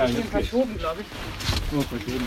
Ja, jetzt verschoben, glaube ich. Nur verschoben.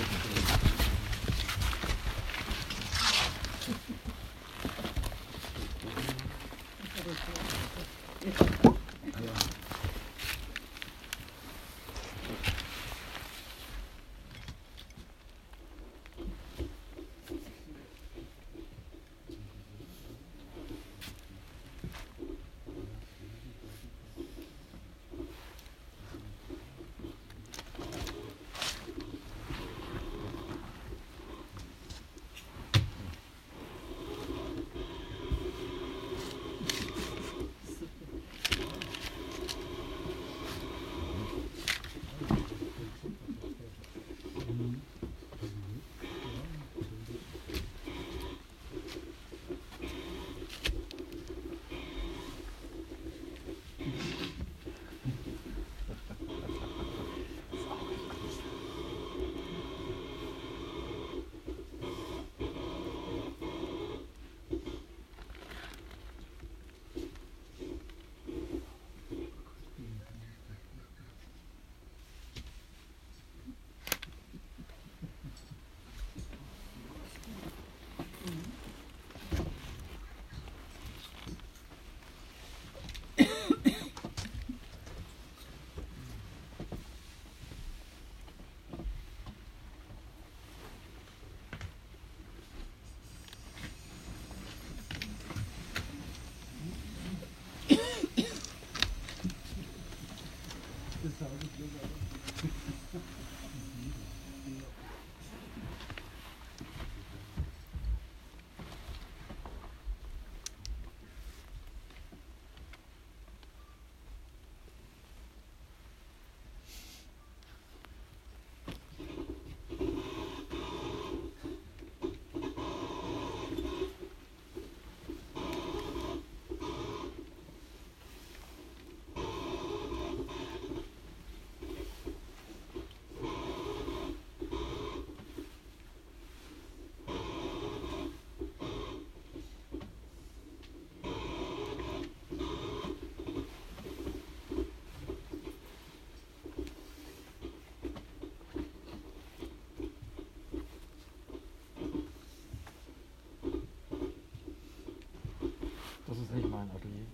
Das ist nicht mein Atelier.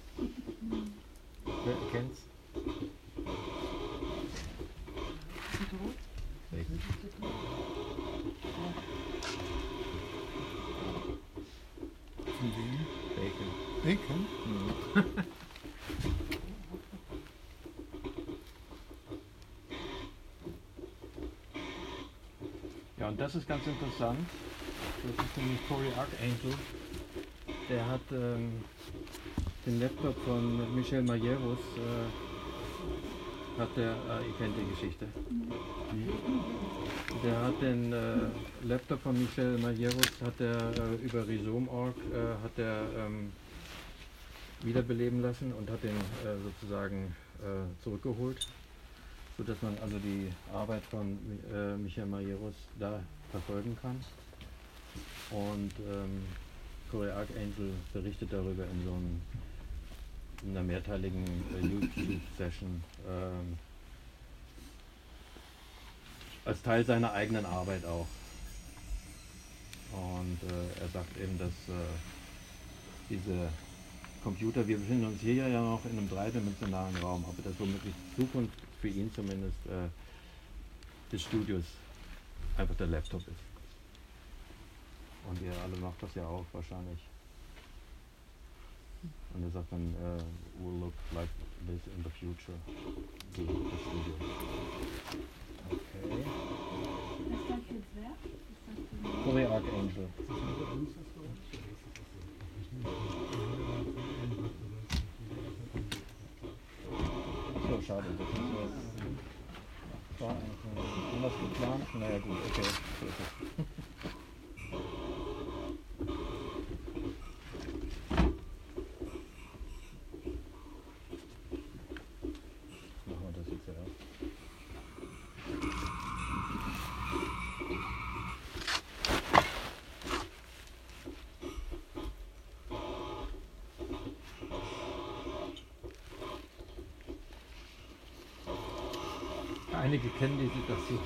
Wer kennt's? Bacon. Von wem? Bacon. Bacon? Mhm. Ja, und das ist ganz interessant. Das ist nämlich Cory Archangel. Der hat den Laptop von Michel Majerus, hat der, ihr kennt die Geschichte. Der hat den Laptop von Michel Majerus, hat der über Rhizome.org wiederbeleben lassen und hat den sozusagen zurückgeholt, sodass man also die Arbeit von Michel Majerus da verfolgen kann. Und Cory Archangel berichtet darüber in einer mehrteiligen YouTube-Session als Teil seiner eigenen Arbeit auch. Und er sagt eben, dass diese Computer, wir befinden uns hier ja noch in einem dreidimensionalen Raum, aber dass womöglich die Zukunft für ihn zumindest des Studios einfach der Laptop ist. Und ihr alle macht das ja auch wahrscheinlich. Und er sagt dann, will look like this in the future. The studio. Okay. Was sagt jetzt wer? Cory Archangel. Achso, schade. Das war eigentlich anders geplant. Naja gut, okay. So ist es. Einige kennen die Situation.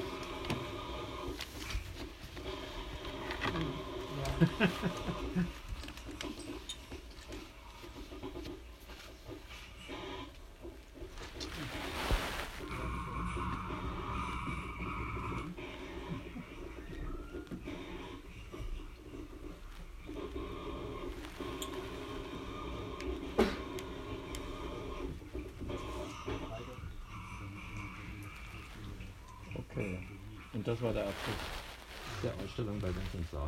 Okay, und das war der Abschluss der Ausstellung bei Vincent Sala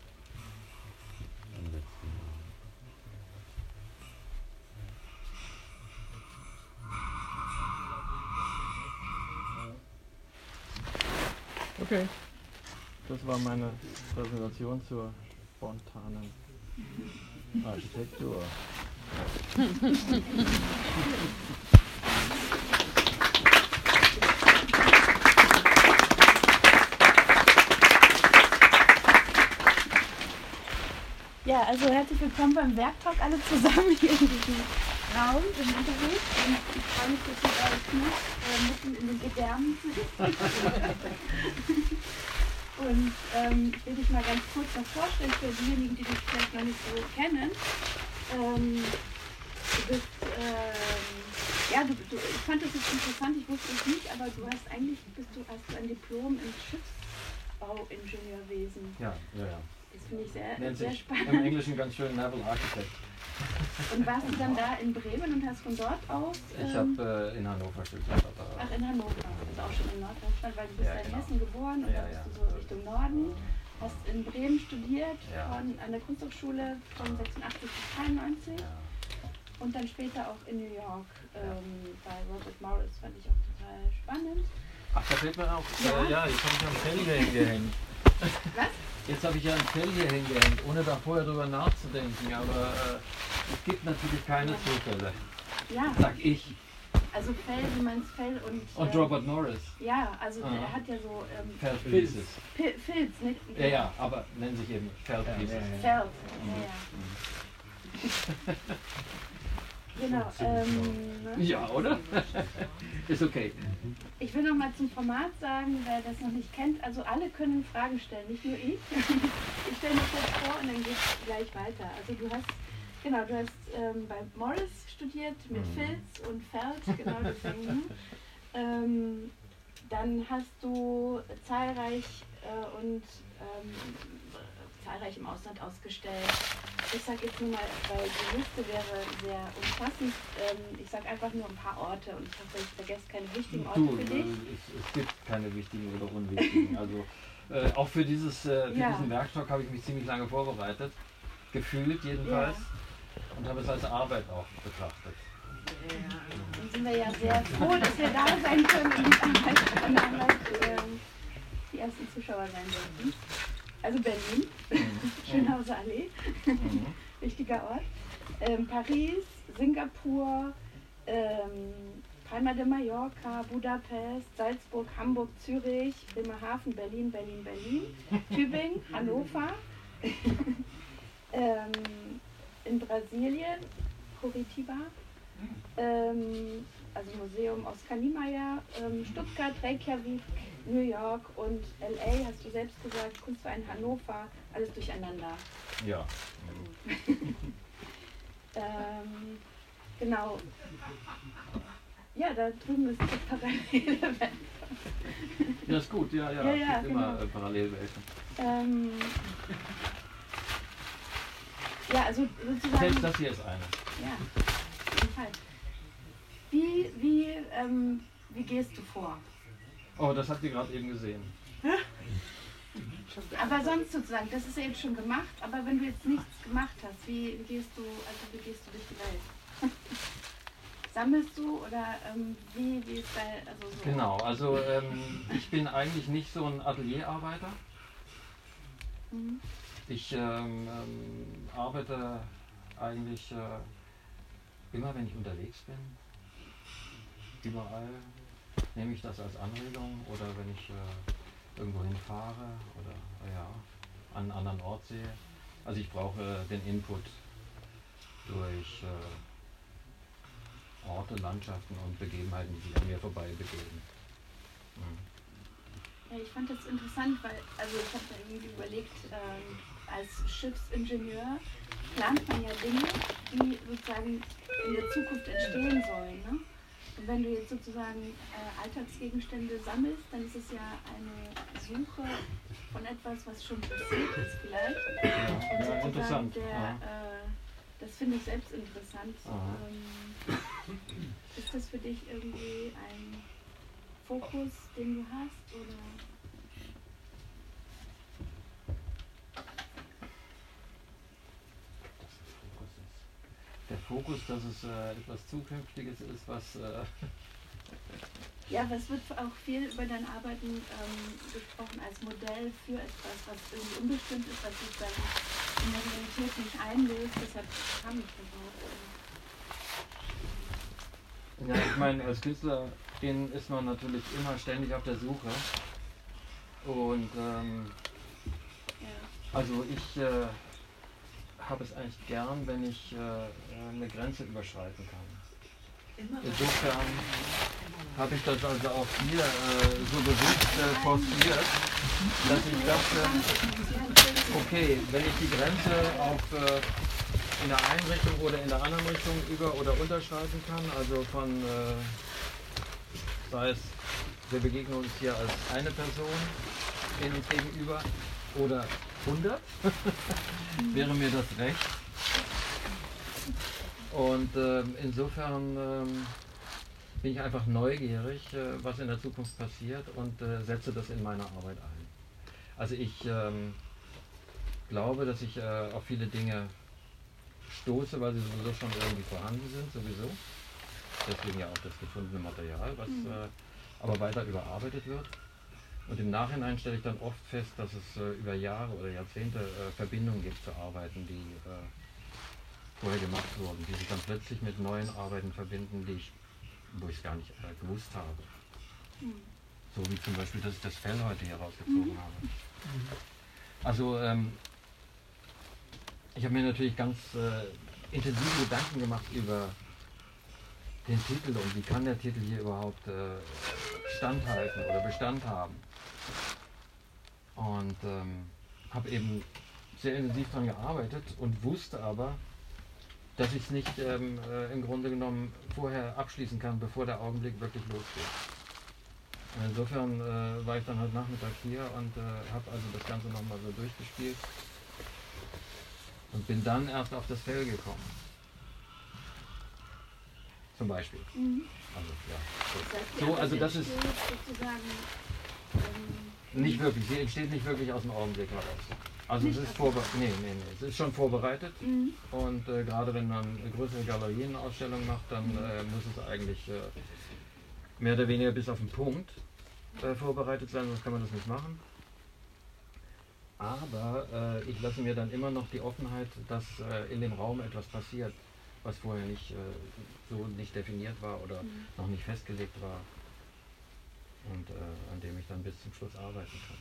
im letzten Jahr. Okay, das war meine Präsentation zur spontanen Architektur. Ja, also herzlich willkommen beim Werktalk alle zusammen hier in diesem Raum im Unterricht. Und ich freue mich, dass ihr alles mitten in den Gedärmen sind. Und ich will dich mal ganz kurz noch vorstellen für diejenigen, die dich vielleicht noch nicht so kennen. Du bist, ja, ich fand das jetzt interessant, ich wusste es nicht, aber du hast eigentlich, hast ein Diplom im Schiffsbauingenieurwesen. Ja, ja, ja. Das finde ich sehr, Nennt sehr sich spannend. im Englischen ganz schön Naval Architect. Und warst du dann da in Bremen und hast von dort aus? Ich habe in Hannover studiert. Ach, in Hannover, also auch schon in Norddeutschland, weil du bist Ja, ja in genau. Hessen geboren und Ja, dann bist ja. du so Richtung Norden. Hast in Bremen studiert, Ja. an der Kunsthochschule von 86 bis 93 Ja. und dann später auch in New York bei Robert Morris, fand ich auch total spannend. Ach, da fällt mir auf. Ja. Jetzt habe ich ein Fell hier hingehängt. Was? Jetzt habe ich ja ein Fell hier hingehängt, ohne da vorher drüber nachzudenken. Aber es gibt natürlich keine Zufälle, Ja, sag ich. also Fell, du meinst Fell und... Und Robert Morris. Ja, also Ah. der hat ja so... Felt Pieces. Filz, nicht? Ja, ja, aber nennen sich eben Felt Pieces. Feld, ja, ja. Genau, Ja, oder? Ist okay. ich will noch mal zum Format sagen, wer das noch nicht kennt, also alle können Fragen stellen, nicht nur ich. Ich stelle mich jetzt vor und dann geht es gleich weiter. Also du hast bei Morris studiert mit Filz und Feld, genau deswegen. Dann hast du zahlreich im Ausland ausgestellt. Ich sage jetzt nur mal, weil die Liste wäre sehr umfassend, ich sage einfach nur ein paar Orte und ich hoffe, ich vergesse keine wichtigen Orte Du, für dich. es gibt keine wichtigen oder unwichtigen. Also auch für diesen Werktalk habe ich mich ziemlich lange vorbereitet, gefühlt jedenfalls, und habe es als Arbeit auch betrachtet. Dann sind wir ja sehr froh, dass wir da sein können und die ersten Zuschauer sein dürfen. Also Berlin, Schönhauser Allee, wichtiger Ort. Paris, Singapur, Palma de Mallorca, Budapest, Salzburg, Hamburg, Zürich, Bremerhaven, Berlin, Tübingen, Hannover, in Brasilien, Curitiba, also Museum Oskar Niemeyer, Stuttgart, Reykjavik, New York und LA, hast du selbst gesagt, Kunstverein Hannover, alles durcheinander. Ja. Genau. Ja, da drüben ist das parallele Welt. Ja, ist gut, ja. Ja, Es gibt immer genau. Parallelwelten. Ja, also sozusagen. Selbst das hier ist eine. Ja, auf jeden Fall. Wie gehst du vor? Oh, das habt ihr gerade eben gesehen. Aber sonst sozusagen, das ist ja jetzt schon gemacht, aber wenn du jetzt nichts gemacht hast, wie gehst du durch die Welt? Sammelst du oder wie ist also so? Genau, also ich bin eigentlich nicht so ein Atelierarbeiter. Mhm. Ich arbeite eigentlich immer, wenn ich unterwegs bin. Überall nehme ich das als Anregung oder wenn ich irgendwo hinfahre oder an einen anderen Ort sehe. Also ich brauche den Input durch Orte, Landschaften und Begebenheiten, die sich an mir vorbei begeben. Ja, ich fand das interessant, weil, also ich habe mir irgendwie überlegt, als Schiffsingenieur plant man ja Dinge, die sozusagen in der Zukunft entstehen sollen. Ne? Und wenn du jetzt sozusagen Alltagsgegenstände sammelst, dann ist es ja eine Suche von etwas, was schon passiert ist vielleicht. Und Ja, interessant. Das finde ich selbst interessant. Ist das für dich irgendwie ein Fokus, den du hast? Oder? Der Fokus, dass es etwas Zukünftiges ist, was... Ja, aber es wird auch viel über dein Arbeiten gesprochen als Modell für etwas, was irgendwie unbestimmt ist, was sich dann in der Realität nicht einlöst. Deshalb kam ich darauf. Ja, ich meine, als Künstlerin ist man natürlich immer ständig auf der Suche. Und also ich habe es eigentlich gern, wenn ich eine Grenze überschreiten kann. Insofern habe ich das also auch hier so bewusst forciert, dass ich dachte, okay, wenn ich die Grenze auf in der einen Richtung oder in der anderen Richtung über- oder unterschreiten kann, also von, sei es, wir begegnen uns hier als eine Person in uns gegenüber oder 100, wäre mir das recht. Und insofern bin ich einfach neugierig, was in der Zukunft passiert und setze das in meine Arbeit ein. Also ich glaube, dass ich auf viele Dinge stoße, weil sie sowieso schon irgendwie vorhanden sind, sowieso. Deswegen ja auch das gefundene Material, was aber weiter überarbeitet wird. Und im Nachhinein stelle ich dann oft fest, dass es über Jahre oder Jahrzehnte Verbindungen gibt zu Arbeiten, die vorher gemacht wurden, die sich dann plötzlich mit neuen Arbeiten verbinden, wo ich es gar nicht gewusst habe. So wie zum Beispiel, dass ich das Fell heute hier rausgezogen habe. Also ich habe mir natürlich ganz intensive Gedanken gemacht über den Titel und wie kann der Titel hier überhaupt standhalten oder Bestand haben. Und habe eben sehr intensiv daran gearbeitet und wusste aber, dass ich es nicht im Grunde genommen vorher abschließen kann, bevor der Augenblick wirklich losgeht. Und insofern war ich dann heute Nachmittag hier und habe also das Ganze nochmal so durchgespielt und bin dann erst auf das Fell gekommen. Zum Beispiel. Also, ja. So, also das ist nicht wirklich, sie entsteht nicht wirklich aus dem Augenblick heraus. Also es ist es ist schon vorbereitet und gerade wenn man eine größere Galerienausstellung macht, dann muss es eigentlich mehr oder weniger bis auf den Punkt vorbereitet sein, sonst kann man das nicht machen. Aber ich lasse mir dann immer noch die Offenheit, dass in dem Raum etwas passiert, was vorher nicht so nicht definiert war oder noch nicht festgelegt war und an dem ich dann bis zum Schluss arbeiten kann.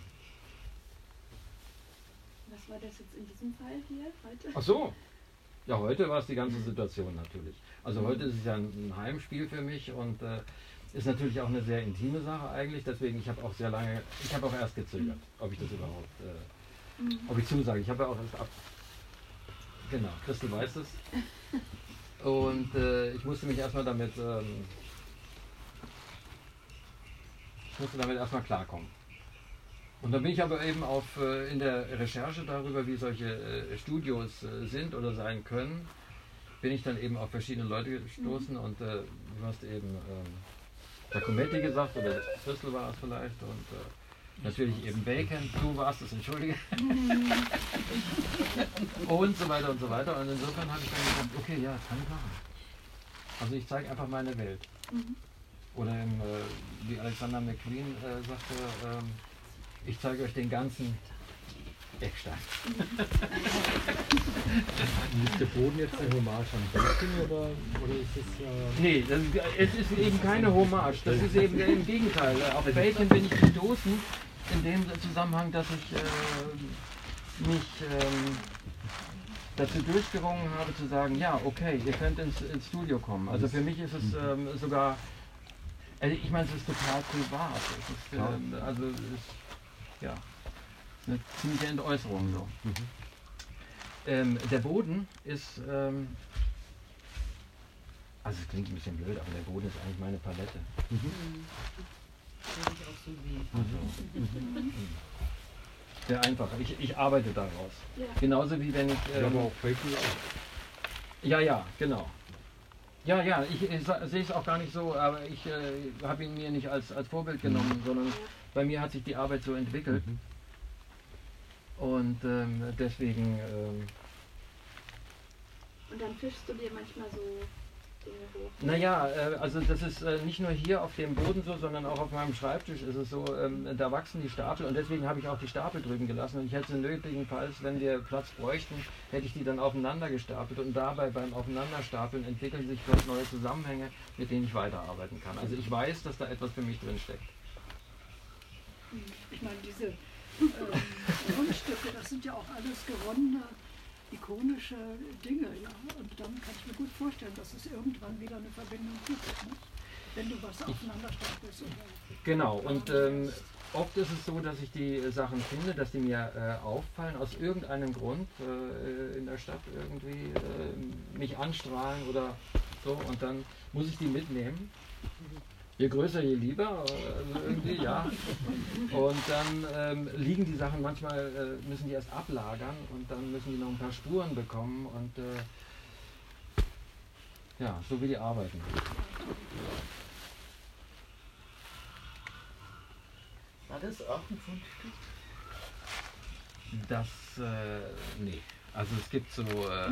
Was war das jetzt in diesem Fall hier heute? Ach so, ja, heute war es die ganze Situation natürlich. Also heute ist es ja ein Heimspiel für mich und ist natürlich auch eine sehr intime Sache eigentlich, deswegen ich habe auch erst gezögert, ob ich das überhaupt, ob ich zusage. Ich habe ja auch erst genau, Christel weiß es. Und ich musste mich erstmal damit, erstmal klarkommen. Und dann bin ich aber eben in der Recherche darüber, wie solche Studios sind oder sein können, bin ich dann eben auf verschiedene Leute gestoßen und du hast eben Giacometti gesagt, oder Christel war es vielleicht und natürlich eben Bacon, du warst es, entschuldige. Und so weiter und so weiter. Und insofern habe ich dann gesagt, okay, ja, kann ich machen. Also ich zeige einfach meine Welt. Oder wie Alexander McQueen sagte, ich zeige euch den ganzen Eckstein. Ist der Boden jetzt eine Hommage an Bacon oder ist es... Nee, es ist eben keine Hommage. Das ist eben im Gegenteil. Auf Bacon bin ich gestoßen in dem Zusammenhang, dass ich mich dazu durchgerungen habe zu sagen, ja, okay, ihr könnt ins Studio kommen. Also für mich ist es sogar Also ich meine, es ist total privat. Es ist, also es ist, ja, eine ziemliche Entäußerung so. Der Boden ist, also es klingt ein bisschen blöd, aber der Boden ist eigentlich meine Palette. Sehr einfach. Ich arbeite daraus. Ja. Genauso wie wenn ich. aber auch Flächen auch. Ja, genau. Ja, ich sehe es auch gar nicht so, aber ich habe ihn mir nicht als Vorbild genommen, sondern bei mir hat sich die Arbeit so entwickelt. Und deswegen. Und dann fischst du dir manchmal so Dinge hoch. Naja, also das ist nicht nur hier auf dem Boden so, sondern auch auf meinem Schreibtisch ist es so, da wachsen die Stapel und deswegen habe ich auch die Stapel drüben gelassen und ich hätte nötigenfalls, wenn wir Platz bräuchten, hätte ich die dann aufeinander gestapelt und dabei beim Aufeinanderstapeln entwickeln sich vielleicht neue Zusammenhänge, mit denen ich weiterarbeiten kann. Also ich weiß, dass da etwas für mich drin steckt. Ich meine, diese Grundstücke, das sind ja auch alles geronnene, ikonische Dinge, ja. Und dann kann ich mir gut vorstellen, dass es irgendwann wieder eine Verbindung gibt, nicht? Wenn du was aufeinander stapelst. Genau, und oft ist es so, dass ich die Sachen finde, dass die mir auffallen, aus irgendeinem Grund in der Stadt irgendwie mich anstrahlen oder so und dann muss ich die mitnehmen. Je größer, je lieber, irgendwie, ja. Und dann liegen die Sachen manchmal, müssen die erst ablagern und dann müssen die noch ein paar Spuren bekommen und ja, so wie die arbeiten. War das auch ein Fundstück? Das, nee. Also es gibt so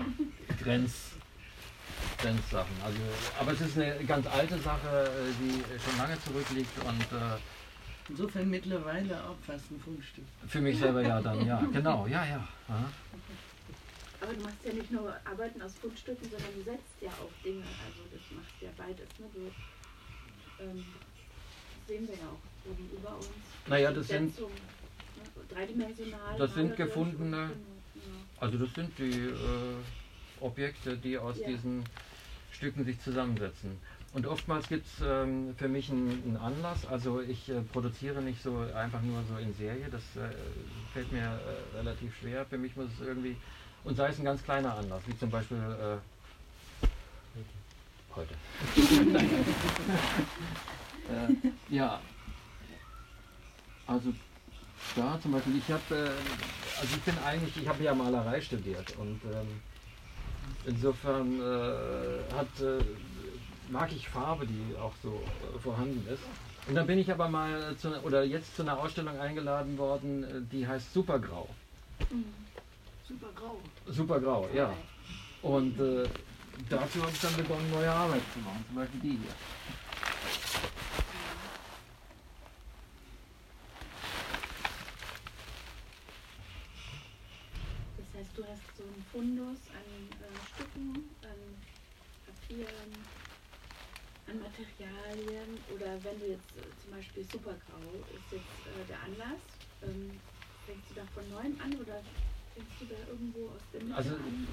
Grenzsachen. Also, aber es ist eine ganz alte Sache, die schon lange zurückliegt und Insofern mittlerweile auch fast ein Fundstück. für mich selber ja dann, ja, genau, ja. Aha. Aber du machst ja nicht nur Arbeiten aus Fundstücken, sondern du setzt ja auch Dinge. Also das machst ja beides. Ne? Du, sehen wir ja auch oben über uns. Naja, das sind, Setzung, ne? Dreidimensional. das sind malerisch gefundene, und, also das sind die Objekte, die aus diesen Stücken sich zusammensetzen. Und oftmals gibt es für mich einen Anlass, also ich produziere nicht so einfach nur so in Serie, das fällt mir relativ schwer. Für mich muss es irgendwie, und sei es ein ganz kleiner Anlass, wie zum Beispiel heute. Ja, also da zum Beispiel, ich habe ja Malerei studiert und insofern mag ich Farbe, die auch so vorhanden ist. Und dann bin ich aber mal jetzt zu einer Ausstellung eingeladen worden, die heißt Supergrau. Supergrau. Supergrau, ja. Und dazu habe ich dann begonnen, neue Arbeit zu machen, zum Beispiel die hier. Das heißt, du hast so einen Fundus an Stücken, an Papieren, an Materialien oder wenn du jetzt zum Beispiel Supergrau ist jetzt der Anlass, fängst du da von neuem an oder fängst du da irgendwo aus dem Mitte an?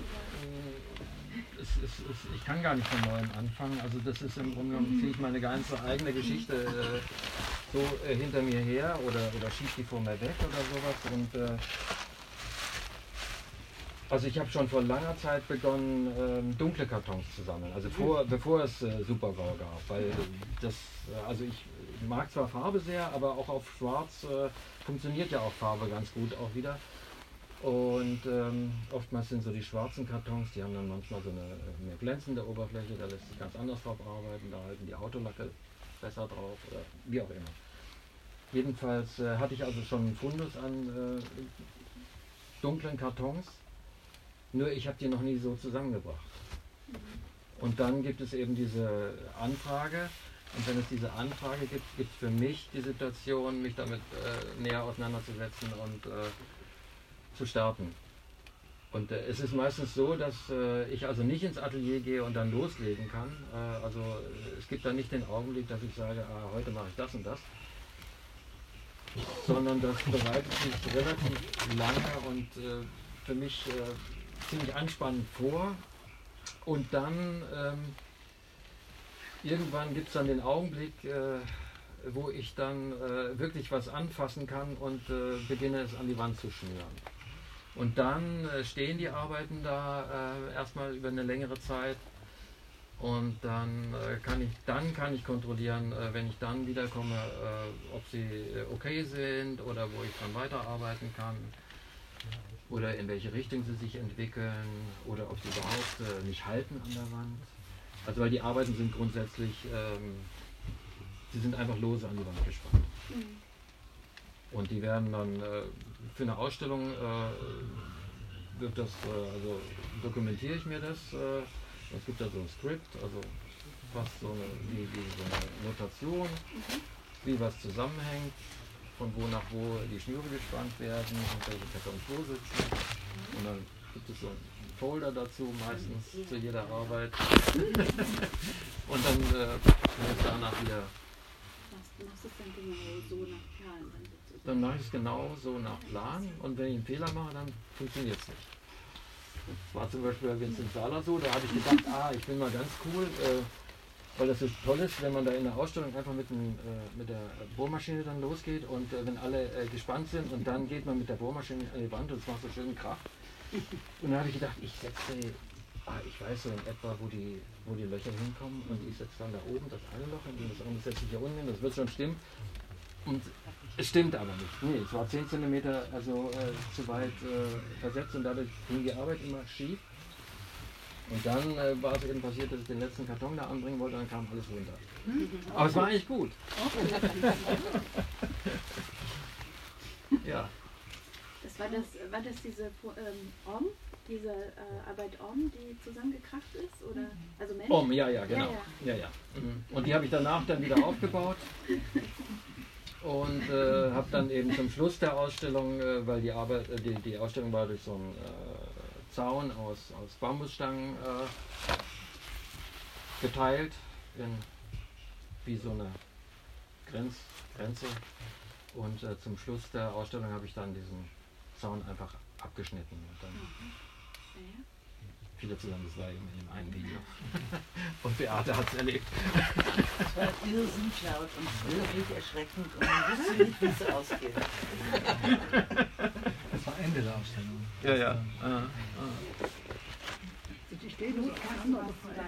Ich kann gar nicht von neuem anfangen, also das ist im Grunde genommen, ziehe ich meine ganze eigene Geschichte so hinter mir her oder schiebe die vor mir weg oder sowas und also ich habe schon vor langer Zeit begonnen, dunkle Kartons zu sammeln, also bevor es Supergrau gab, weil also ich mag zwar Farbe sehr, aber auch auf Schwarz funktioniert ja auch Farbe ganz gut auch wieder. Und oftmals sind so die schwarzen Kartons, die haben dann manchmal so eine mehr glänzende Oberfläche, da lässt sich ganz anders drauf arbeiten, da halten die Autolacke besser drauf oder wie auch immer. Jedenfalls hatte ich also schon einen Fundus an dunklen Kartons. Nur ich habe die noch nie so zusammengebracht. Und dann gibt es eben diese Anfrage. Und wenn es diese Anfrage gibt, gibt es für mich die Situation, mich damit näher auseinanderzusetzen und zu starten. Und es ist meistens so, dass ich also nicht ins Atelier gehe und dann loslegen kann. Also es gibt dann nicht den Augenblick, dass ich sage, heute mache ich das und das. Sondern das bereitet sich relativ lange und für mich ziemlich anspannend vor und dann irgendwann gibt es dann den Augenblick, wo ich dann wirklich was anfassen kann und beginne es an die Wand zu schnüren. Und dann stehen die Arbeiten da erstmal über eine längere Zeit und dann kann ich kontrollieren, wenn ich dann wiederkomme, ob sie okay sind oder wo ich dann weiterarbeiten kann oder in welche Richtung sie sich entwickeln oder ob sie überhaupt nicht halten an der Wand. Also weil die Arbeiten sind grundsätzlich, sie sind einfach lose an die Wand gespannt. Und die werden dann für eine Ausstellung wird das, also dokumentiere ich mir das. Es gibt da so ein Skript, also fast so eine Notation, wie was zusammenhängt, von wo nach wo die Schnüre gespannt werden und welche Kartons wo sitzen. Und dann gibt es so einen Folder dazu, meistens zu jeder Arbeit. Und dann wird es danach wieder. Machst du es dann genau so nach Plan? Dann mache ich es genau so nach Plan und wenn ich einen Fehler mache, dann funktioniert es nicht. Das war zum Beispiel bei Vincent Sala so, da habe ich gedacht, ich bin mal ganz cool, weil das so toll ist, wenn man da in der Ausstellung einfach mit der Bohrmaschine dann losgeht und wenn alle gespannt sind und dann geht man mit der Bohrmaschine an die Wand und es macht so schön Krach. Und dann habe ich gedacht, ich setze, ich weiß so in etwa, wo die Löcher hinkommen und ich setze dann da oben das eine Loch und das andere setze ich hier unten hin, das wird schon stimmen. Und es stimmt aber nicht. Nee, es war 10 cm also, zu weit versetzt und dadurch ging die Arbeit immer schief. Und dann war es eben passiert, dass ich den letzten Karton da anbringen wollte und dann kam alles runter. Aber es war eigentlich gut. Ja. War das diese diese Arbeit die zusammengekracht ist? Oder? Also Mensch? Ja, genau. Ja. Und die habe ich danach dann wieder aufgebaut. Und habe dann eben zum Schluss der Ausstellung, weil die Ausstellung war durch so einen Zaun aus Bambusstangen geteilt, wie so eine Grenze. Und zum Schluss der Ausstellung habe ich dann diesen Zaun einfach abgeschnitten. Und dann viele zusammen, das war eben in einem Video. Und Beate hat es erlebt. Es war irrsinnig laut und wirklich erschreckend und man wusste nicht, wie es ausgeht. Das war Ende der Ausstellung. Ja. Die stehen nur aufeinander.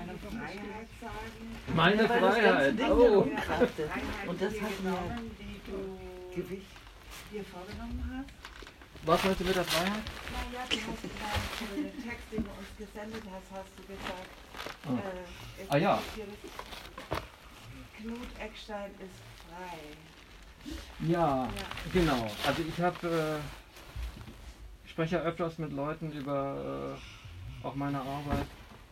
Meine Weil das ganze Freiheit. Ding Oh. umkraftet. Und das hat mir die du Gewicht. dir vorgenommen hast? Was meinst du mit der Freiheit? Naja, du hast für den Text, den du uns gesendet hast du gesagt, Ja. Knut Eckstein ist frei. Ja, genau. Also ich spreche ja öfters mit Leuten über auch meine Arbeit.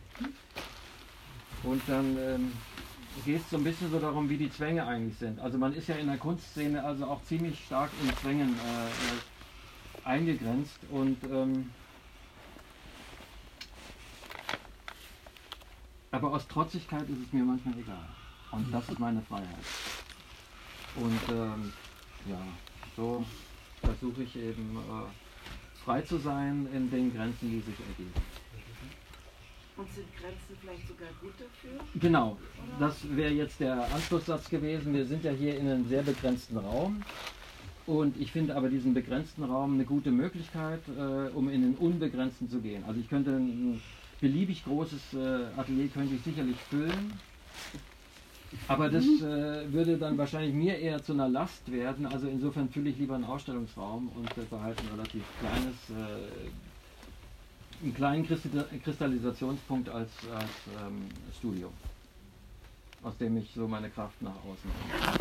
Und dann geht es so ein bisschen so darum, wie die Zwänge eigentlich sind. Also man ist ja in der Kunstszene also auch ziemlich stark in Zwängen eingegrenzt und aber aus Trotzigkeit ist es mir manchmal egal. Und das ist meine Freiheit. Und so versuche ich eben frei zu sein in den Grenzen, die sich ergeben. Und sind Grenzen vielleicht sogar gut dafür? Genau, das wäre jetzt der Anschlusssatz gewesen. Wir sind ja hier in einem sehr begrenzten Raum. Und ich finde aber diesen begrenzten Raum eine gute Möglichkeit, um in den unbegrenzten zu gehen. Also ich könnte ein beliebig großes Atelier könnte ich sicherlich füllen, aber das würde dann wahrscheinlich mir eher zu einer Last werden. Also insofern fülle ich lieber einen Ausstellungsraum und behalte ein relativ einen kleinen Kristallisationspunkt als Studio, aus dem ich so meine Kraft nach außen bringe.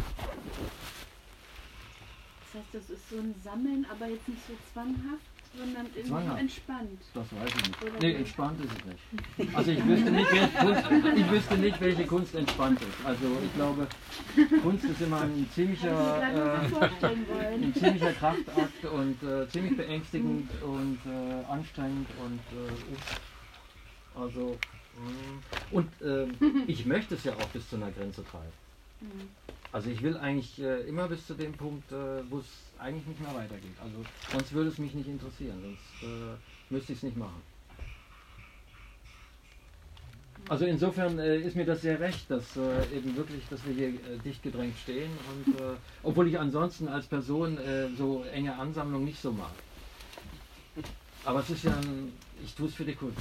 Das heißt, das ist so ein Sammeln, aber jetzt nicht so zwanghaft, sondern irgendwie Zwanghaft? Entspannt. Das weiß ich nicht. Oder Nee, wie? entspannt ist es nicht. Also ich wüsste nicht, welche Kunst entspannt ist. Also ich glaube, Kunst ist immer ein ziemlicher Kraftakt und ziemlich beängstigend und anstrengend und ich möchte es ja auch bis zu einer Grenze treiben. Also ich will eigentlich immer bis zu dem Punkt, wo es eigentlich nicht mehr weitergeht. Also sonst würde es mich nicht interessieren, sonst müsste ich es nicht machen. Also insofern ist mir das sehr recht, dass eben wirklich, dass wir hier dicht gedrängt stehen und obwohl ich ansonsten als Person so enge Ansammlung nicht so mag. Aber es ist ja ich tue es für die Kunst.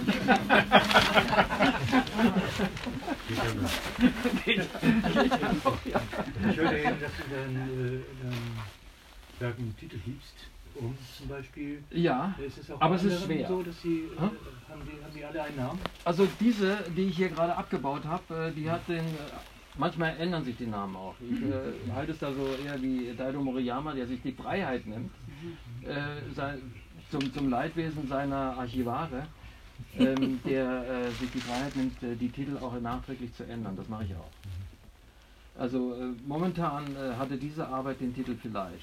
Schön eben, dass du deinen Werk einen Titel gibst, zum Beispiel. Ja, ist es auch aber es ist anderen schwer. So, dass sie, haben die alle einen Namen? Also diese, die ich hier gerade abgebaut habe, die hat den... Manchmal ändern sich die Namen auch. Ich halte es da so eher wie Daido Moriyama, der sich die Freiheit nimmt, zum Leidwesen seiner Archivare, der sich die Freiheit nimmt, die Titel auch nachträglich zu ändern. Das mache ich auch. Also momentan hatte diese Arbeit den Titel Vielleicht.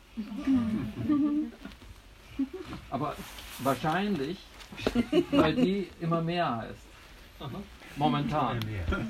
Aber wahrscheinlich, weil die immer mehr heißt. Momentan.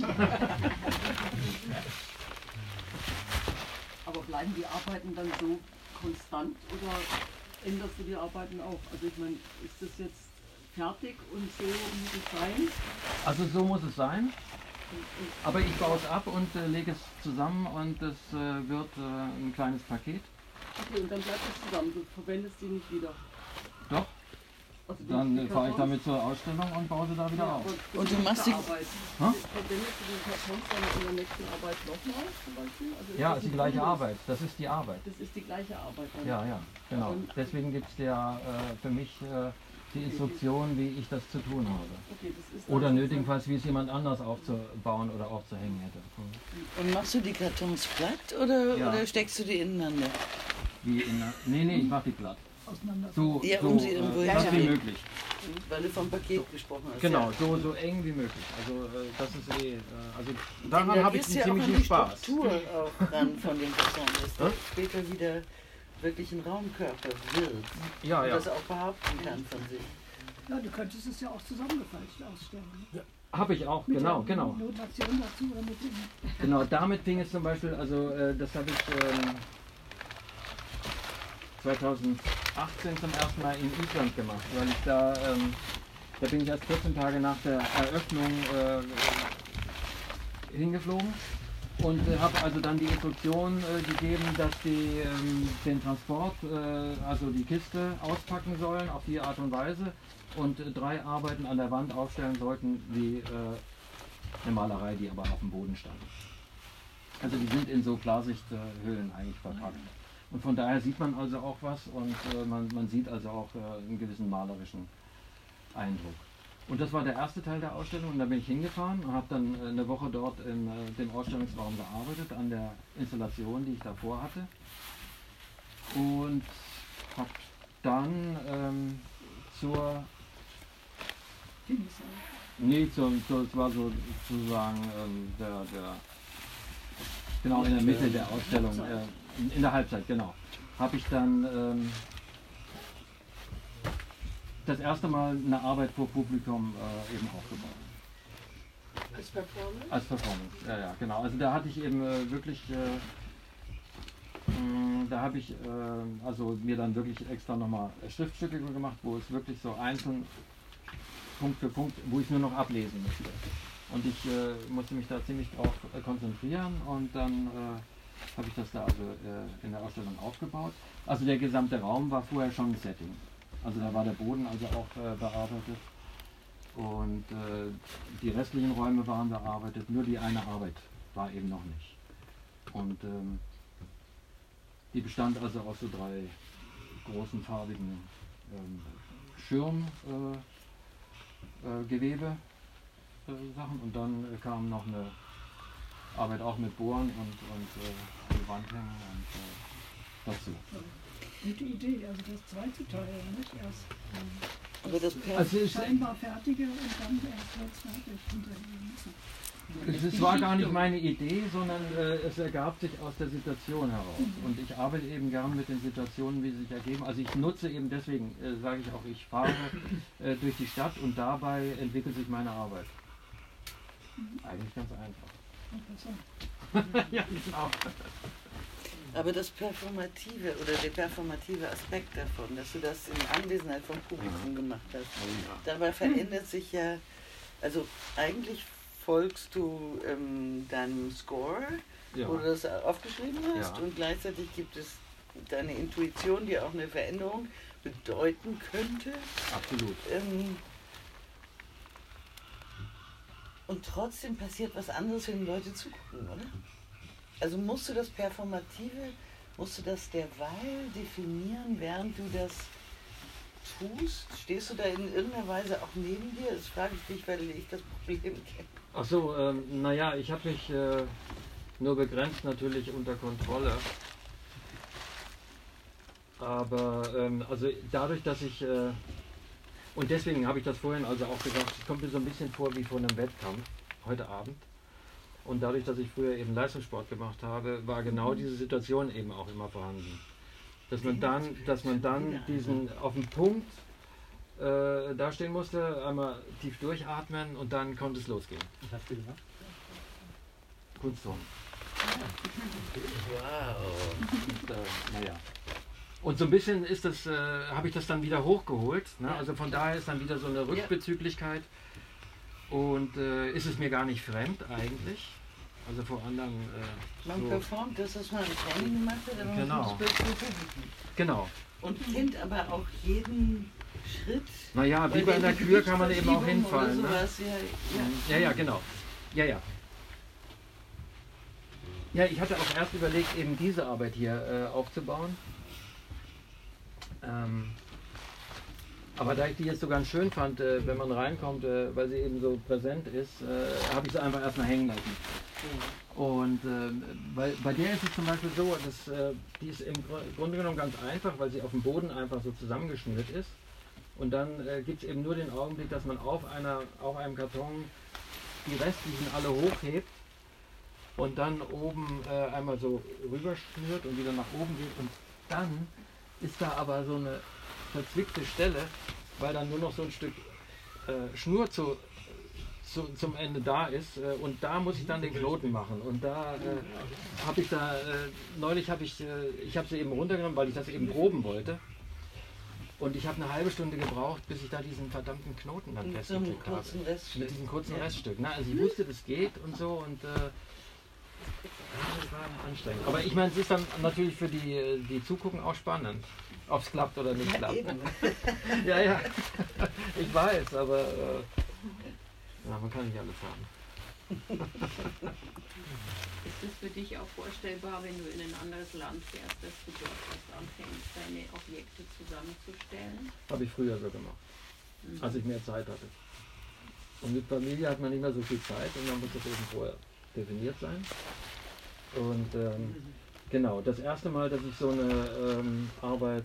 Aber bleiben die Arbeiten dann so konstant oder änderst du die Arbeiten auch? Also ich meine, ist das jetzt fertig und so muss es sein? Also so muss es sein. Aber ich baue es ab und lege es zusammen und es wird ein kleines Paket. Okay, und dann bleibt es zusammen, du verwendest die nicht wieder? Doch. Also Dann fahre ich damit zur Ausstellung und baue sie da wieder auf. Und du machst die Arbeit. Verwendest du die Kartons dann in der nächsten Arbeit nochmal zum Beispiel? Also Ja, es ist die gleiche Arbeit. Das ist die Arbeit. Das ist die gleiche Arbeit dann? Ja, genau. Deswegen gibt es ja für mich die Instruktion, wie ich das zu tun habe. Okay, das ist Oder nötigenfalls, wie es jemand anders aufzubauen oder aufzuhängen hätte. Und machst du die Kartons platt oder steckst du die ineinander? Wie nee, ich mache die platt. Auseinander. So, Ja, so um sie irgendwo platt wie hinzulegen. möglich. Weil du vom Paket gesprochen hast. Genau, Ja. so eng wie möglich. Also das ist also Denn daran da habe ich gehst einen ja auch an ziemlichen die Spaß. Struktur auch ran von den Kartons, dass der später wieder wirklich ein Raumkörper wird. Ja, und ja. das auch behaupten kann von sich. Ja, du könntest es ja auch zusammengefaltet ausstellen. Ne? Habe ich auch, Mit genau. der Notation dazu oder mit dem. Genau, damit fing es zum Beispiel, also das habe ich 2018 zum ersten Mal in Island gemacht, weil ich da bin ich erst 14 Tage nach der Eröffnung hingeflogen und habe also dann die Instruktion gegeben, dass die den Transport, also die Kiste auspacken sollen auf die Art und Weise und 3 Arbeiten an der Wand aufstellen sollten, wie eine Malerei, die aber auf dem Boden stand. Also die sind in so Klarsichthüllen eigentlich verpackt. Und von daher sieht man also auch was und man sieht also auch einen gewissen malerischen Eindruck. Und das war der erste Teil der Ausstellung und da bin ich hingefahren und habe dann eine Woche dort in dem Ausstellungsraum gearbeitet, an der Installation, die ich davor hatte. Und habe dann zur... es war so sozusagen genau in der Mitte der Ausstellung, in der Halbzeit, genau, habe ich dann das erste Mal eine Arbeit vor Publikum eben aufgebaut. Als Performance? Als Performance, ja, genau. Also da hatte ich eben wirklich, da habe ich also mir dann wirklich extra nochmal Schriftstücke gemacht, wo es wirklich so einzeln, Punkt für Punkt, wo ich nur noch ablesen musste. Und ich musste mich da ziemlich drauf konzentrieren und dann habe ich das da also in der Ausstellung aufgebaut. Also der gesamte Raum war vorher schon ein Setting. Also da war der Boden also auch bearbeitet und die restlichen Räume waren bearbeitet, nur die eine Arbeit war eben noch nicht. Und die bestand also aus so 3 großen farbigen Schirmgewebe Sachen und dann kam noch eine Arbeit auch mit Bohren und an die Wand hängen und dazu. Gute Idee, also das zweizuteilen, nicht erst Aber das scheinbar fertige und dann erst wird es fertig hinterher. Es war gar nicht meine Idee, sondern es ergab sich aus der Situation heraus. Und ich arbeite eben gern mit den Situationen, wie sie sich ergeben. Also ich nutze eben deswegen, sage ich auch, ich fahre durch die Stadt und dabei entwickelt sich meine Arbeit. Eigentlich ganz einfach. Ja, genau. Aber das Performative oder der performative Aspekt davon, dass du das in Anwesenheit vom Publikum gemacht hast, dabei verändert sich ja Also eigentlich folgst du deinem Score, Ja. wo du das aufgeschrieben hast, Ja. und gleichzeitig gibt es deine Intuition, die auch eine Veränderung bedeuten könnte. Absolut. Und trotzdem passiert was anderes, wenn Leute zugucken, oder? Also musst du das Performative, musst du das derweil definieren, während du das tust? Stehst du da in irgendeiner Weise auch neben dir? Das frage ich dich, weil ich das Problem kenne. Ach so, naja, ich habe mich nur begrenzt natürlich unter Kontrolle. Aber also dadurch, dass ich, und deswegen habe ich das vorhin also auch gesagt, es kommt mir so ein bisschen vor wie vor einem Wettkampf, heute Abend. Und dadurch, dass ich früher eben Leistungssport gemacht habe, war genau diese Situation eben auch immer vorhanden. Dass man dann diesen auf den Punkt dastehen musste, einmal tief durchatmen und dann konnte es losgehen. Was hast du gemacht? Kunstturnen. Wow. Naja. Und so ein bisschen ist das, habe ich das dann wieder hochgeholt. Ne? Also von daher ist dann wieder so eine Rückbezüglichkeit. Und ist es mir gar nicht fremd eigentlich. Also vor anderen. Man so. performt das, was man im Training gemacht hat, aber Genau. man spielt für Publikum. Genau. Und kennt aber auch jeden Schritt. Naja, wie bei einer Kür kann man eben auch hinfallen. Ne? Sowas, Ja, genau. Ja. Ja, ich hatte auch erst überlegt, eben diese Arbeit hier aufzubauen. Aber da ich die jetzt so ganz schön fand, wenn man reinkommt, weil sie eben so präsent ist, habe ich sie einfach erstmal hängen lassen. Und bei der ist es zum Beispiel so, dass die ist im Grunde genommen ganz einfach, weil sie auf dem Boden einfach so zusammengeschnürt ist. Und dann gibt es eben nur den Augenblick, dass man auf einem Karton die restlichen alle hochhebt und dann oben einmal so rüberschnürt und wieder nach oben geht. Und dann ist da aber so eine verzwickte Stelle, weil dann nur noch so ein Stück Schnur zum Ende da ist, und da muss ich dann den Knoten machen. Und da habe ich neulich habe ich sie eben runtergenommen, weil ich das eben proben wollte. Und ich habe eine halbe Stunde gebraucht, bis ich da diesen verdammten Knoten dann festgekriegt habe. Mit diesem kurzen Reststück. Na, also ich wusste, das geht und so, und das war anstrengend. Aber ich meine, es ist dann natürlich für die zugucken auch spannend, ob es klappt oder nicht klappt. Ja, ich weiß, aber ja, man kann nicht alles haben. Ist es für dich auch vorstellbar, wenn du in ein anderes Land fährst, dass du dort erst anfängst, deine Objekte zusammenzustellen? Habe ich früher so gemacht, als ich mehr Zeit hatte. Und mit Familie hat man nicht mehr so viel Zeit und dann muss das eben vorher definiert sein. Und genau, das erste Mal, dass ich so eine Arbeit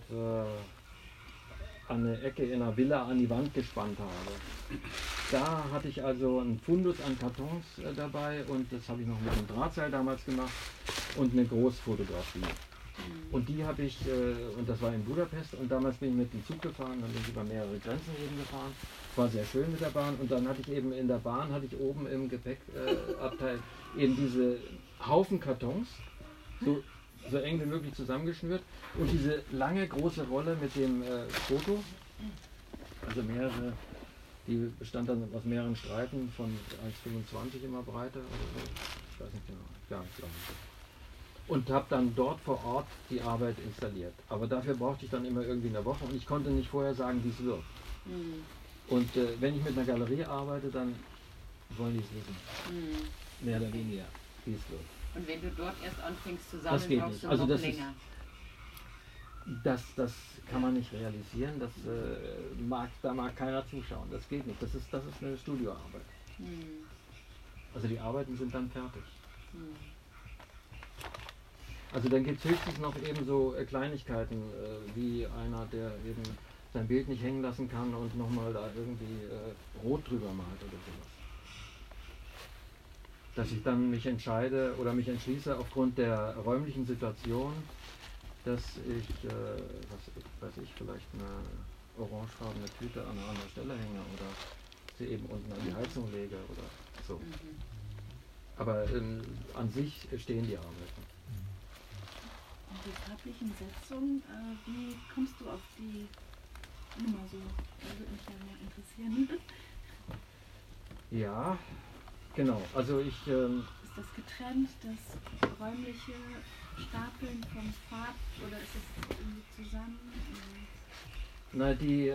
an eine Ecke in einer Villa an die Wand gespannt habe. Da hatte ich also einen Fundus an Kartons dabei, und das habe ich noch mit einem Drahtseil damals gemacht und eine Großfotografie. Und die habe ich, und das war in Budapest, und damals bin ich mit dem Zug gefahren, dann bin ich über mehrere Grenzen eben gefahren. War sehr schön mit der Bahn, und dann hatte ich eben in der Bahn, hatte ich oben im Gepäckabteil eben diese Haufen Kartons, so eng wie möglich zusammengeschnürt, und diese lange große Rolle mit dem Foto, also mehrere, die bestand dann aus mehreren Streifen von 1,25 immer Breite oder so, ich weiß nicht genau, gar nicht so. Und habe dann dort vor Ort die Arbeit installiert. Aber dafür brauchte ich dann immer irgendwie eine Woche, und ich konnte nicht vorher sagen, wie es wird. Und wenn ich mit einer Galerie arbeite, dann wollen die es wissen. Mehr oder weniger, wie es wird. Und wenn du dort erst anfängst zu Das sammeln, geht brauchst nicht. du Also noch das länger. Das kann man nicht realisieren, da mag keiner zuschauen, das geht nicht, das ist eine Studioarbeit. Also die Arbeiten sind dann fertig. Also dann gibt es höchstens noch eben so Kleinigkeiten, wie einer, der eben sein Bild nicht hängen lassen kann und nochmal da irgendwie rot drüber malt oder sowas. Dass ich dann mich entscheide oder mich entschließe aufgrund der räumlichen Situation, dass ich, was weiß ich, vielleicht eine orangefarbene Tüte an einer anderen Stelle hänge oder sie eben unten an die Heizung lege oder so. Aber an sich stehen die Arbeiten. Und die farblichen Setzungen, wie kommst du auf die Nummer so? Das würde mich ja mehr interessieren. Ja, genau. Also ich... Ist das getrennt, das räumliche Stapeln vom Farb, oder ist es irgendwie zusammen? Na, die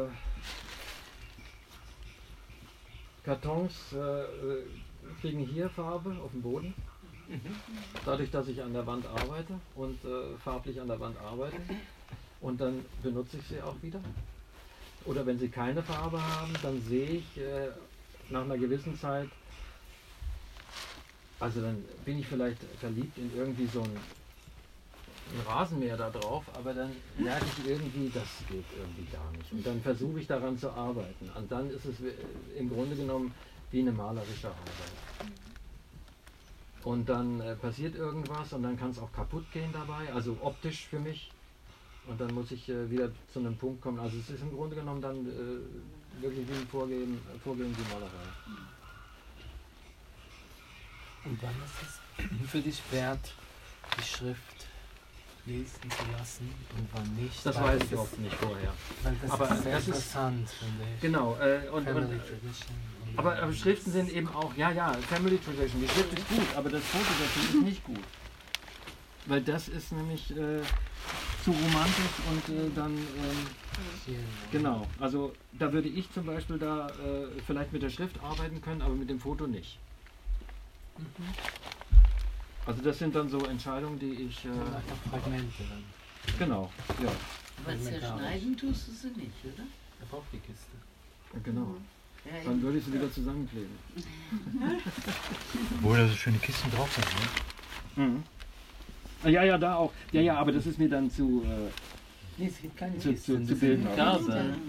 Kartons kriegen hier Farbe auf dem Boden. Dadurch, dass ich an der Wand arbeite und farblich an der Wand arbeite. Und dann benutze ich sie auch wieder. Oder wenn sie keine Farbe haben, dann sehe ich nach einer gewissen Zeit, also dann bin ich vielleicht verliebt in irgendwie so ein Rasenmäher da drauf, aber dann merke ich irgendwie, das geht irgendwie gar nicht. Und dann versuche ich daran zu arbeiten. Und dann ist es im Grunde genommen wie eine malerische Arbeit. Und dann passiert irgendwas und dann kann es auch kaputt gehen dabei, also optisch für mich. Und dann muss ich wieder zu einem Punkt kommen. Also es ist im Grunde genommen dann wirklich wie ein Vorgehen wie Malerei. Und wann ist es für dich wert, die Schrift lesen zu lassen und wann nicht? Das weiß ich oft nicht vorher. Weil das aber ist sehr das interessant, ist, finde ich. Genau. Aber Schriften sind eben auch, ja, Family Tradition. Die Schrift ist gut, aber das Foto dazu ist nicht gut. Weil das ist nämlich zu romantisch und dann... genau, also da würde ich zum Beispiel da vielleicht mit der Schrift arbeiten können, aber mit dem Foto nicht. Also das sind dann so Entscheidungen, die ich... Fragmente dann. Genau, ja. Aber zerschneiden tust du sie nicht, oder? Er braucht die Kiste. Genau. Ja, Dann würde ich sie wieder zusammenkleben. Obwohl da so schöne Kisten drauf sind, ne? Mhm. Ja, da auch. Ja, aber das ist mir dann zu... nee, es gibt keine zu Kisten. bilden. Ja,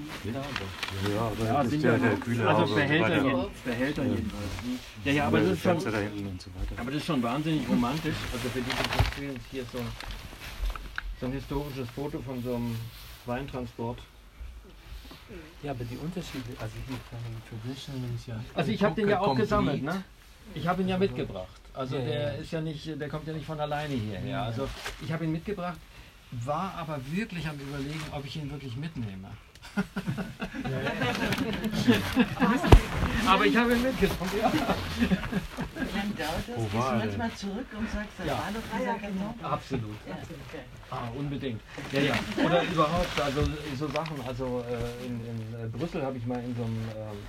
da ist der kühle also Haube Behälter jedenfalls. Ja, aber das ist schon... da hinten und so weiter. Aber das ist schon wahnsinnig romantisch. Also für diese Kunstwerke ist hier so ein historisches Foto von so einem Weintransport. Ja, aber die Unterschiede, also hier Family Tradition ist ja... Also ich habe den ja auch Complete. gesammelt, ne? Ich habe ihn ja mitgebracht. Also Ja, der ja. ist ja nicht, der kommt ja nicht von alleine hierher. Ja. Also ich habe ihn mitgebracht, war aber wirklich am Überlegen, ob ich ihn wirklich mitnehme. Aber ich habe ihn mitgebracht. Ja. Wie lange dauert das? Gehst du manchmal zurück und sagst, das war doch dieser Karton? Absolut. Ja, okay. Unbedingt. Ja. Oder überhaupt, also so Sachen. Also in Brüssel habe ich mal in so einem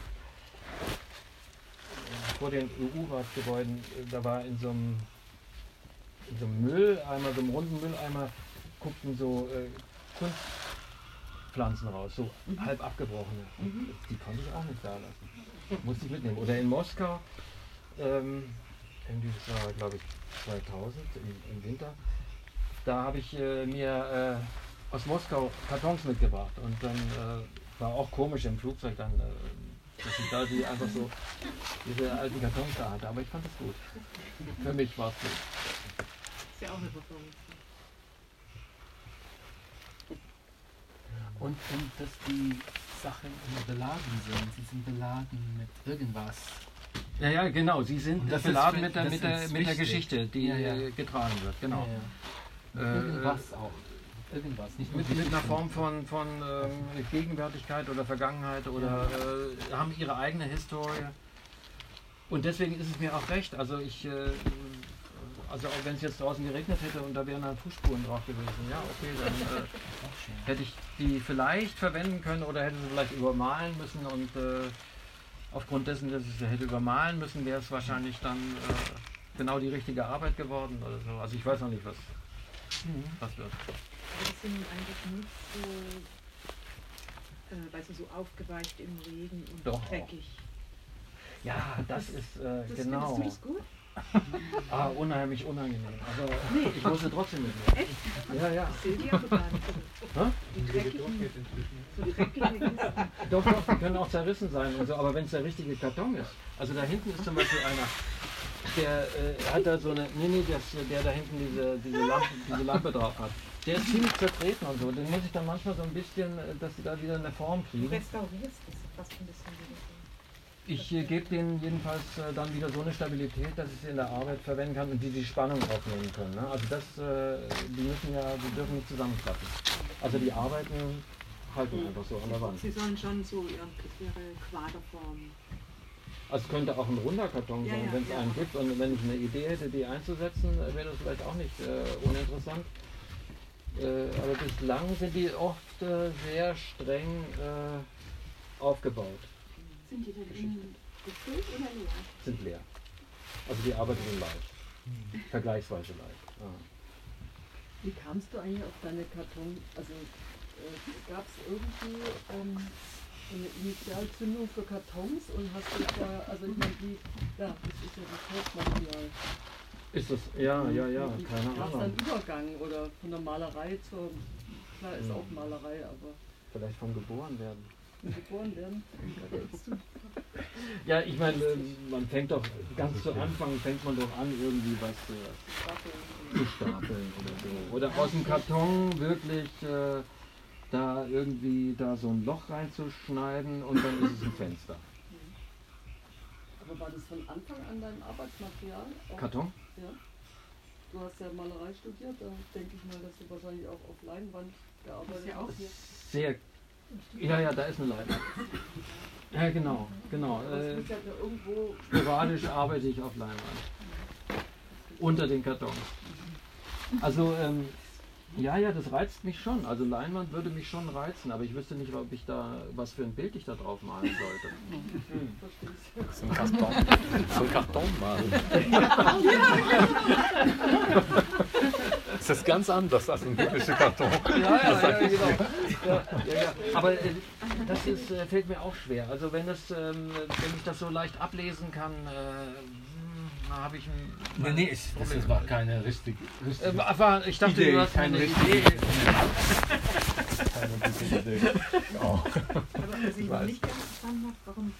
vor den EU-Ratsgebäuden, da war in so einem Mülleimer, so einem runden Mülleimer, guckten so Kunstpflanzen raus, so halb abgebrochene. Die konnte ich auch nicht da lassen. Musste ich mitnehmen. Oder in Moskau, irgendwie das war glaube ich 2000 im Winter, da habe ich mir aus Moskau Kartons mitgebracht und dann war auch komisch im Flugzeug dann, dass ich da einfach so diese alten Kartons da hatte, aber ich fand es gut. Für mich war es gut. Ist ja auch eine Performance. Und dass die Sachen immer beladen sind. Sie sind beladen mit irgendwas. Ja, genau. Sie sind Und das beladen ist- mit der wichtig. Geschichte, die Ja. getragen wird. Genau. Ja. Irgendwas auch. Irgendwas. Nicht nur Mit einer Geschichten. Form von Gegenwärtigkeit oder Vergangenheit oder haben ihre eigene Historie. Und deswegen ist es mir auch recht. Also also auch wenn es jetzt draußen geregnet hätte und da wären dann Fußspuren drauf gewesen, ja okay, dann hätte ich die vielleicht verwenden können oder hätte sie vielleicht übermalen müssen und aufgrund dessen, dass ich sie hätte übermalen müssen, wäre es wahrscheinlich dann genau die richtige Arbeit geworden oder so. Also ich weiß noch nicht, was wird. Die sind eigentlich nicht so, weißt du, so aufgeweicht im Regen und Doch. dreckig. Ja, das ist Das genau. Findest du das gut? Unheimlich unangenehm. Aber Nee. ich muss sie trotzdem mitnehmen. Echt? Ja, ja. Ich sehe die aber gar nicht. Hä? Die dreckigen, so dreckige Kisten. Doch, die können auch zerrissen sein und so, aber wenn es der richtige Karton ist. Also da hinten ist zum Beispiel einer, der hat da so eine, der da hinten diese Lampe drauf hat. Der ist ziemlich zertreten und so. Den muss ich dann manchmal so ein bisschen, dass sie da wieder eine Form Du kriegen. restaurierst das fast ein bisschen wieder so. Ich gebe denen jedenfalls dann wieder so eine Stabilität, dass ich sie in der Arbeit verwenden kann und die Spannung aufnehmen können. Ne? Also die dürfen nicht zusammenklappen. Also die arbeiten halten einfach so an der Wand. Sie sollen schon so ihre Quaderform Also es könnte auch ein runder Karton Ja, sein, ja, wenn es ja. einen gibt. Und wenn ich eine Idee hätte, die einzusetzen, wäre das vielleicht auch nicht uninteressant. Aber bislang sind die oft sehr streng aufgebaut. Sind die denn innen gefüllt oder leer? Sind leer. Also die Arbeiten sind leicht. Vergleichsweise leicht. Ja. Wie kamst du eigentlich auf deine Karton? Also gab es irgendwie eine Initialzündung für Kartons und hast du da, also ich meine, das ist ja das Hauptmaterial. Ist das? Ja, keine Gab es da Ahnung. einen Übergang oder von der Malerei zur, klar ist auch Malerei, aber Vielleicht vom Geborenwerden. geboren werden? Ja, ich meine, man fängt doch, ganz zu Anfang fängt man doch an, irgendwie was zu stapeln oder so. Oder aus dem Karton wirklich da irgendwie da so ein Loch reinzuschneiden und dann ist es ein Fenster. Aber war das von Anfang an dein Arbeitsmaterial? Auch, Karton? ja. Du hast ja Malerei studiert, da denke ich mal, dass du wahrscheinlich auch auf Leinwand gearbeitet hast. Sehr. Ja, da ist eine Leinwand. Ja, genau. Das muss ja irgendwo. Sporadisch arbeite ich auf Leinwand. Unter den Kartons. Also, ja, das reizt mich schon. Also Leinwand würde mich schon reizen, aber ich wüsste nicht, ob ich da, was für ein Bild ich da drauf malen sollte. So ein Karton malen. Das ist ganz anders als ein typischer Karton. Ja, genau. Ja. Aber das ist, fällt mir auch schwer. Also wenn ich das so leicht ablesen kann, habe ich ein... Nee, das war keine richtige ich dachte, Idee, du hast keine eine richtige Idee. Keine gute Idee. Oh. Aber was ich noch nicht ganz verstanden habe, warum,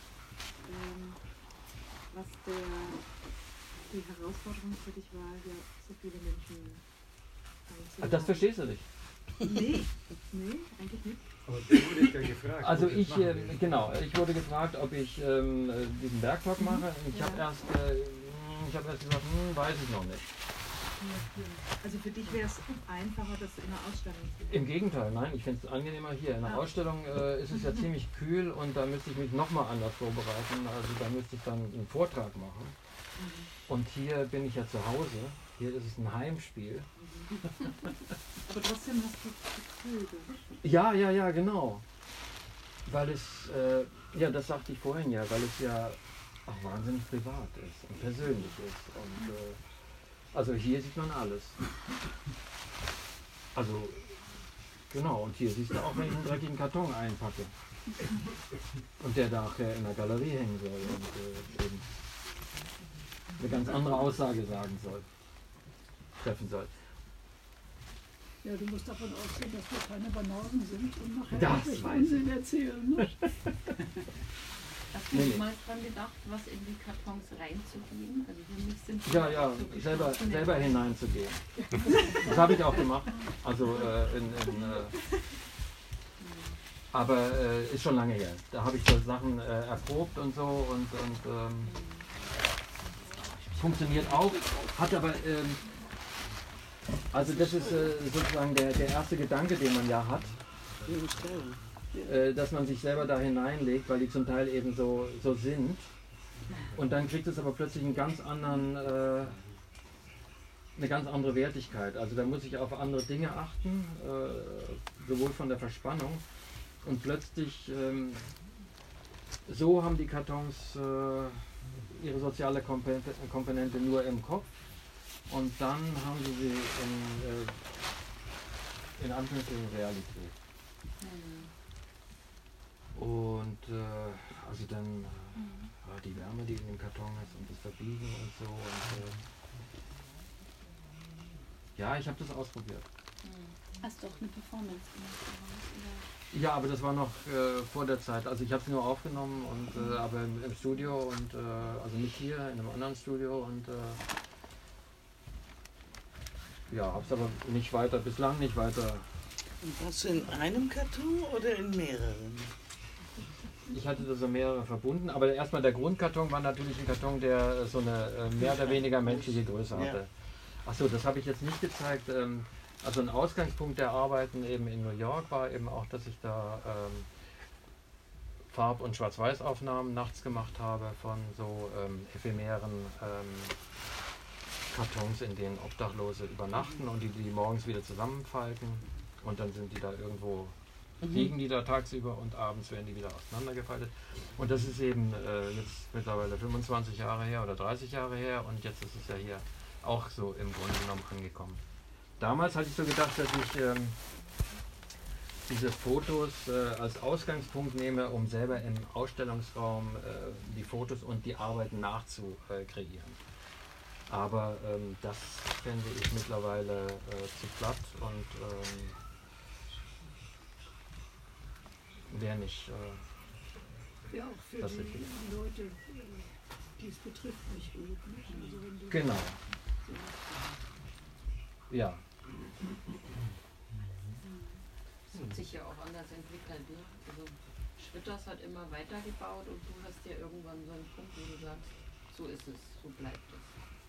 was die Herausforderung für dich war, ja so viele Menschen einzuladen. Das verstehst du nicht. Nee, eigentlich nicht. Aber du wurdest ja gefragt. Also ob du das machen willst. ich wurde gefragt, ob ich diesen Bergtalk mache. Ich habe erst gesagt, weiß ich noch nicht. Also für dich wäre es einfacher, dass du in einer Ausstellung bist. Im Gegenteil, nein, ich finde es angenehmer hier. In der Ausstellung ist es ja ziemlich kühl und da müsste ich mich nochmal anders vorbereiten. Also da müsste ich dann einen Vortrag machen. Und hier bin ich ja zu Hause. Hier ist es ein Heimspiel. Aber trotzdem hast du Gefühle. Ja, genau. Weil es, das sagte ich vorhin ja, weil es ja auch wahnsinnig privat ist und persönlich ist. Und, also hier sieht man alles. Also, genau, und hier siehst du auch, wenn ich einen dreckigen Karton einpacke. Und der nachher in der Galerie hängen soll und eben eine ganz andere Aussage treffen soll. Ja, du musst davon ausgehen, dass wir keine Banausen sind und nachher Das irgendwelchen weiß Unsinn erzählen. Ne? Hast du mal dran gedacht, was in die Kartons reinzugeben? Also für mich sind die Ja, selber hineinzugehen. Das habe ich auch gemacht. Also aber ist schon lange her. Da habe ich so Sachen erprobt und so und funktioniert auch. Hat aber also das ist sozusagen der erste Gedanke, den man ja hat. Dass man sich selber da hineinlegt, weil die zum Teil eben so sind. Und dann kriegt es aber plötzlich einen ganz anderen, eine ganz andere Wertigkeit. Also da muss ich auf andere Dinge achten, sowohl von der Verspannung. Und plötzlich, so haben die Kartons ihre soziale Komponente nur im Kopf. Und dann haben sie in Anführungszeichen Realität. Und also dann die Wärme, die in dem Karton ist und das Verbiegen und so. Und, ja, ich habe das ausprobiert. Hast du auch eine Performance gemacht? Oder? Ja, aber das war noch vor der Zeit. Also ich habe es nur aufgenommen und aber im Studio und also nicht hier, in einem anderen Studio und ja, habe es aber nicht weiter, bislang nicht weiter. Und warst du in einem Karton oder in mehreren? Ich hatte da so mehrere verbunden, aber erstmal der Grundkarton war natürlich ein Karton, der so eine mehr oder weniger menschliche Größe hatte. Achso, das habe ich jetzt nicht gezeigt. Also ein Ausgangspunkt der Arbeiten eben in New York war eben auch, dass ich da Farb- und Schwarz-Weiß-Aufnahmen nachts gemacht habe von so ephemeren Kartons, in denen Obdachlose übernachten und die morgens wieder zusammenfalten und dann sind die da irgendwo, liegen die da tagsüber und abends werden die wieder auseinandergefaltet. Und das ist eben jetzt mittlerweile 25 Jahre her oder 30 Jahre her und jetzt ist es ja hier auch so im Grunde genommen angekommen. Damals hatte ich so gedacht, dass ich diese Fotos als Ausgangspunkt nehme, um selber im Ausstellungsraum die Fotos und die Arbeiten nachzukreieren. Aber das finde ich mittlerweile zu platt und wäre nicht Ja, auch für das die Richtige. Leute, die es betrifft, nicht gut. Nicht? Also wenn du Genau. Ja. Das hat sich ja auch anders entwickelt. Ne? Also Schwitters hat immer weitergebaut und du hast ja irgendwann so einen Punkt, wo du sagst, so ist es, so bleibt es.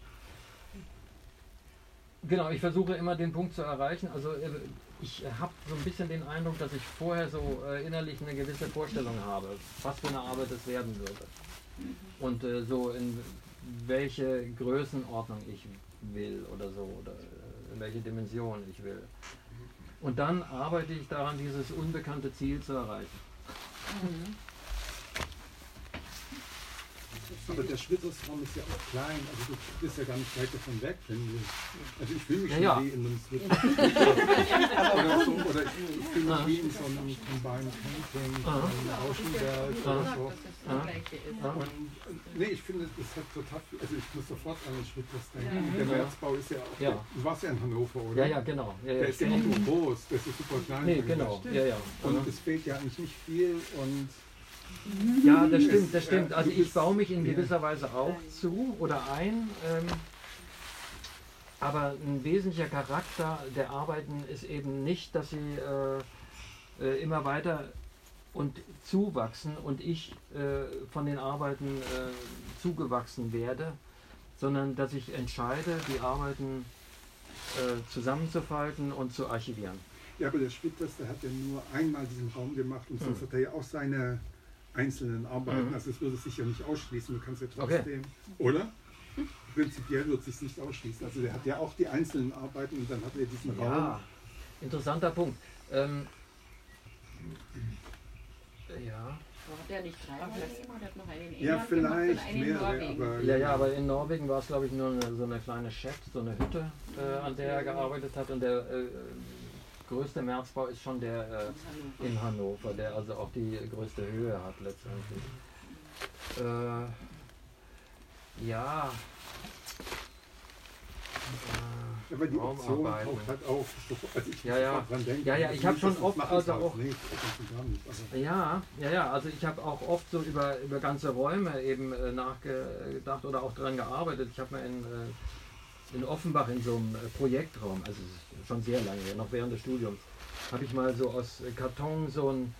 Genau, ich versuche immer den Punkt zu erreichen. Also ich habe so ein bisschen den Eindruck, dass ich vorher so innerlich eine gewisse Vorstellung habe, was für eine Arbeit es werden würde. Und so in welche Größenordnung ich will oder so, oder in welche Dimension ich will. Und dann arbeite ich daran, dieses unbekannte Ziel zu erreichen. Aber der Schwittersraum ist ja auch klein, also du bist ja gar nicht weit davon weg, finde ich. Also ich fühle mich schon wie in einem oder so, oder ich fühle mich wie in so einem Combined Camping, einem Rauschenberg oder so. Und, nee, ich finde, das hat total viel, also ich muss sofort an den Schwitters denken. Der Märzbau ist ja auch, du warst ja in Hannover, oder? Ja, genau. Der ist ja nicht so groß, der ist super klein. Nee, genau. Und es fehlt ja eigentlich nicht viel und ja, das stimmt, das stimmt. Also ich baue mich in gewisser Weise auch zu oder ein, aber ein wesentlicher Charakter der Arbeiten ist eben nicht, dass sie immer weiter und zuwachsen und ich von den Arbeiten zugewachsen werde, sondern dass ich entscheide, die Arbeiten zusammenzufalten und zu archivieren. Ja, aber der Schwitters, der hat ja nur einmal diesen Raum gemacht und sonst hat er ja auch seine einzelnen Arbeiten, also es würde sich ja nicht ausschließen, du kannst ja trotzdem, oder? Prinzipiell wird es sich nicht ausschließen, also der hat ja auch die einzelnen Arbeiten und dann hat er diesen Raum. Ja, interessanter Punkt. Ja. Hat der nicht 3 Räume? Der hat noch einen in England Ja, vielleicht und einen in mehrere, Norwegen. aber Ja, aber in Norwegen war es, glaube ich, nur so eine kleine Shed, so eine Hütte, an der er gearbeitet hat und der größte Märzbau ist schon der in Hannover, der also auch die größte Höhe hat letztendlich. Ja. Aber die Option taucht halt auf. Also ich dran denken. Ja, ich habe schon oft also auch. Also ich habe auch oft so über ganze Räume eben nachgedacht oder auch daran gearbeitet. Ich habe mal in Offenbach in so einem Projektraum, also schon sehr lange her, noch während des Studiums, habe ich mal so aus Karton so ein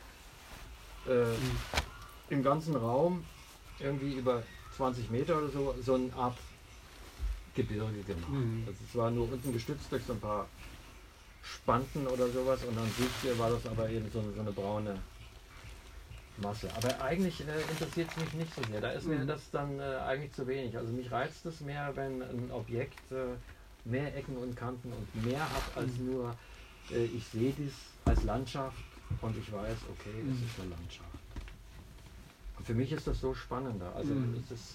im ganzen Raum irgendwie über 20 Meter oder so eine Art Gebirge gemacht. Also es war nur unten gestützt durch so ein paar Spanten oder sowas und an sich war das aber eben so eine braune Masse. Aber eigentlich interessiert es mich nicht so sehr. Da ist mir das dann eigentlich zu wenig. Also mich reizt es mehr, wenn ein Objekt mehr Ecken und Kanten und mehr hat als nur, ich sehe dies als Landschaft und ich weiß, okay, es ist eine Landschaft. Und für mich ist das so spannender. Also es ist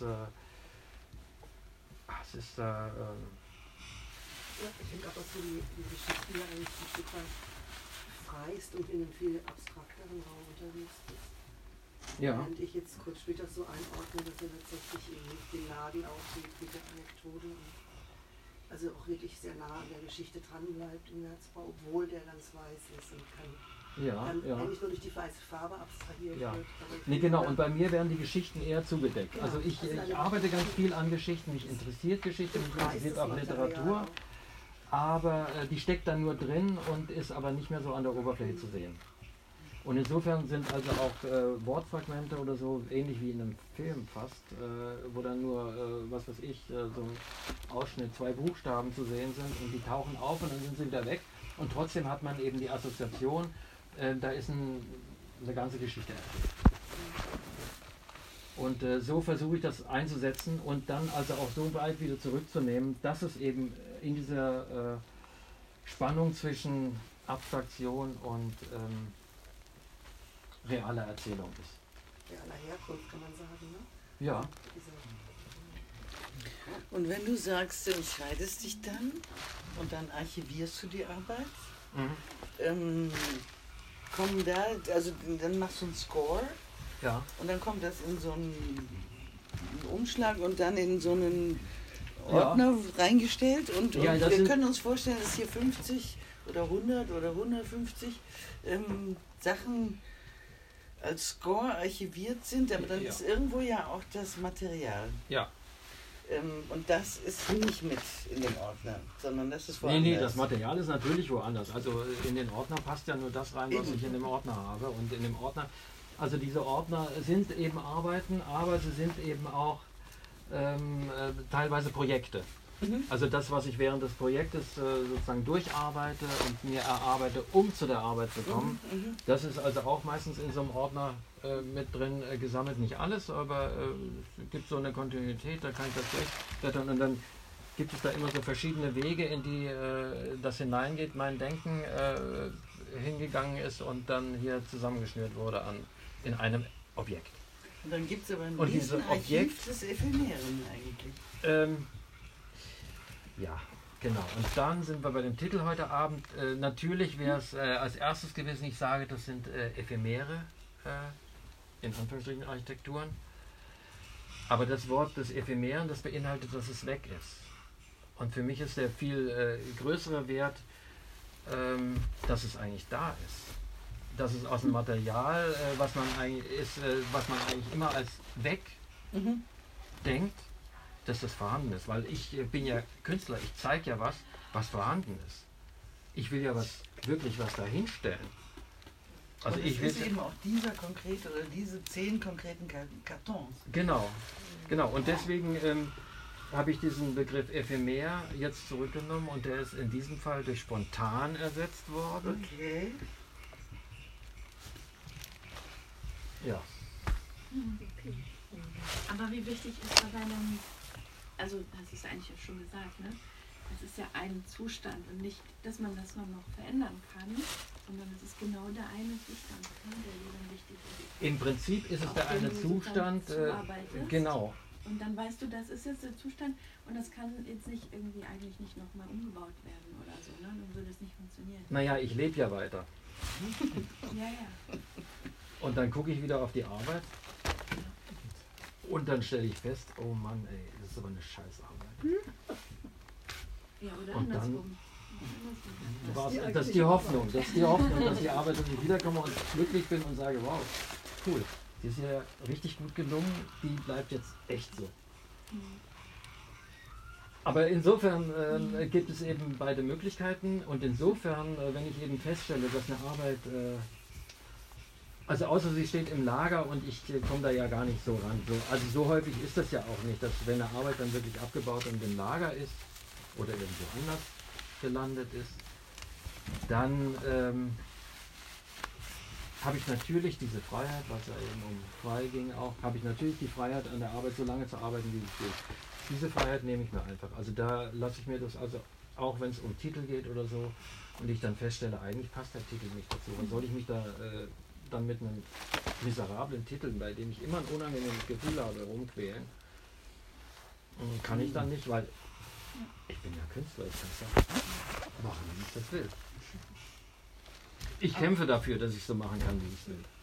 ich finde auch, dass du die Geschichte ja eigentlich ein Stück weit freist und in einem viel abstrakteren Raum unterwegs bist. Ja. Während ich jetzt kurz später so einordne, dass er tatsächlich eben mit dem Laden aussieht, mit der Anekdote. Also auch wirklich sehr nah an der Geschichte dran bleibt im Märzbau, obwohl der ganz weiß ist und kann eigentlich nur durch die weiße Farbe abstrahiert wird. Nee, genau, und bei mir werden die Geschichten eher zugedeckt. Also ich arbeite ganz viel an Geschichten, mich interessiert Geschichte, mich interessiert auch Literatur, aber die steckt dann nur drin und ist aber nicht mehr so an der Oberfläche zu sehen. Und insofern sind also auch Wortfragmente oder so, ähnlich wie in einem Film fast, wo dann nur, was weiß ich, so ein Ausschnitt, 2 Buchstaben zu sehen sind und die tauchen auf und dann sind sie wieder weg. Und trotzdem hat man eben die Assoziation, da ist eine ganze Geschichte erzählt. Und so versuche ich das einzusetzen und dann also auch so weit wieder zurückzunehmen, dass es eben in dieser Spannung zwischen Abstraktion und realer Erzählung ist. Realer Herkunft kann man sagen, ne? Ja. Und wenn du sagst, du entscheidest dich dann und dann archivierst du die Arbeit, kommen da, also dann machst du einen Score und dann kommt das in so einen Umschlag und dann in so einen Ordner reingestellt und wir können uns vorstellen, dass hier 50 oder 100 oder 150 Sachen als Score archiviert sind, aber dann ist irgendwo ja auch das Material. Ja. Und das ist nicht mit in den Ordner, sondern das ist woanders. Nee, das Material ist natürlich woanders. Also in den Ordner passt ja nur das rein, was ich in dem Ordner habe. Und in dem Ordner, also diese Ordner sind eben Arbeiten, aber sie sind eben auch teilweise Projekte. Also das, was ich während des Projektes sozusagen durcharbeite und mir erarbeite, um zu der Arbeit zu kommen, das ist also auch meistens in so einem Ordner mit drin gesammelt. Nicht alles, aber es gibt so eine Kontinuität, da kann ich das durchblättern und dann gibt es da immer so verschiedene Wege, in die das hineingeht, mein Denken hingegangen ist und dann hier zusammengeschnürt wurde in einem Objekt. Und dann gibt es aber ein Objekt des Ephemeren eigentlich. Ja, genau. Und dann sind wir bei dem Titel heute Abend. Natürlich wäre es als erstes gewesen, ich sage, das sind ephemere, in Anführungsstrichen, Architekturen. Aber das Wort des Ephemeren, das beinhaltet, dass es weg ist. Und für mich ist der viel größere Wert, dass es eigentlich da ist. Dass es aus dem Material, was man eigentlich immer als weg denkt, dass das vorhanden ist, weil ich bin ja Künstler, ich zeige ja was vorhanden ist. Ich will ja wirklich was dahinstellen. Also und es ist eben auch dieser konkrete oder diese 10 konkreten Kartons. Genau. Und deswegen habe ich diesen Begriff ephemer jetzt zurückgenommen und der ist in diesem Fall durch spontan ersetzt worden. Okay. Ja. Okay. Aber wie wichtig ist bei deinem, also hast du es eigentlich schon gesagt, ne? Es ist ja ein Zustand und nicht, dass man das noch verändern kann, sondern es ist genau der eine Zustand, ne, der dir dann wichtig ist. Im Prinzip ist es der eine Zustand, genau. Und dann weißt du, das ist jetzt der Zustand und das kann jetzt nicht irgendwie eigentlich nicht nochmal umgebaut werden oder so, ne? Dann würde es nicht funktionieren. Naja, ich lebe ja weiter. Ja. Und dann gucke ich wieder auf die Arbeit und dann stelle ich fest, oh Mann, ey, das ist aber eine Scheißarbeit. Ja, oder und andersrum. Das ist die Hoffnung, dass die Arbeit, dass ich wiederkomme und glücklich bin und sage, wow, cool, die ist ja richtig gut gelungen, die bleibt jetzt echt so. Aber insofern gibt es eben beide Möglichkeiten und insofern, wenn ich eben feststelle, dass eine Arbeit, also außer sie steht im Lager und ich komme da ja gar nicht so ran. Also so häufig ist das ja auch nicht, dass wenn eine Arbeit dann wirklich abgebaut und im Lager ist oder irgendwo anders gelandet ist, dann habe ich natürlich diese Freiheit, was ja eben um frei ging auch, habe ich natürlich die Freiheit an der Arbeit so lange zu arbeiten, wie es geht. Diese Freiheit nehme ich mir einfach. Also da lasse ich mir das, also auch wenn es um Titel geht oder so und ich dann feststelle, eigentlich passt der Titel nicht dazu. Und soll ich mich da dann mit einem miserablen Titel, bei dem ich immer ein unangenehmes Gefühl habe, rumquälen, kann ich dann nicht, weil ich bin ja Künstler, ich kann es machen, wie ich das will. Ich kämpfe dafür, dass ich so machen kann, wie ich es will.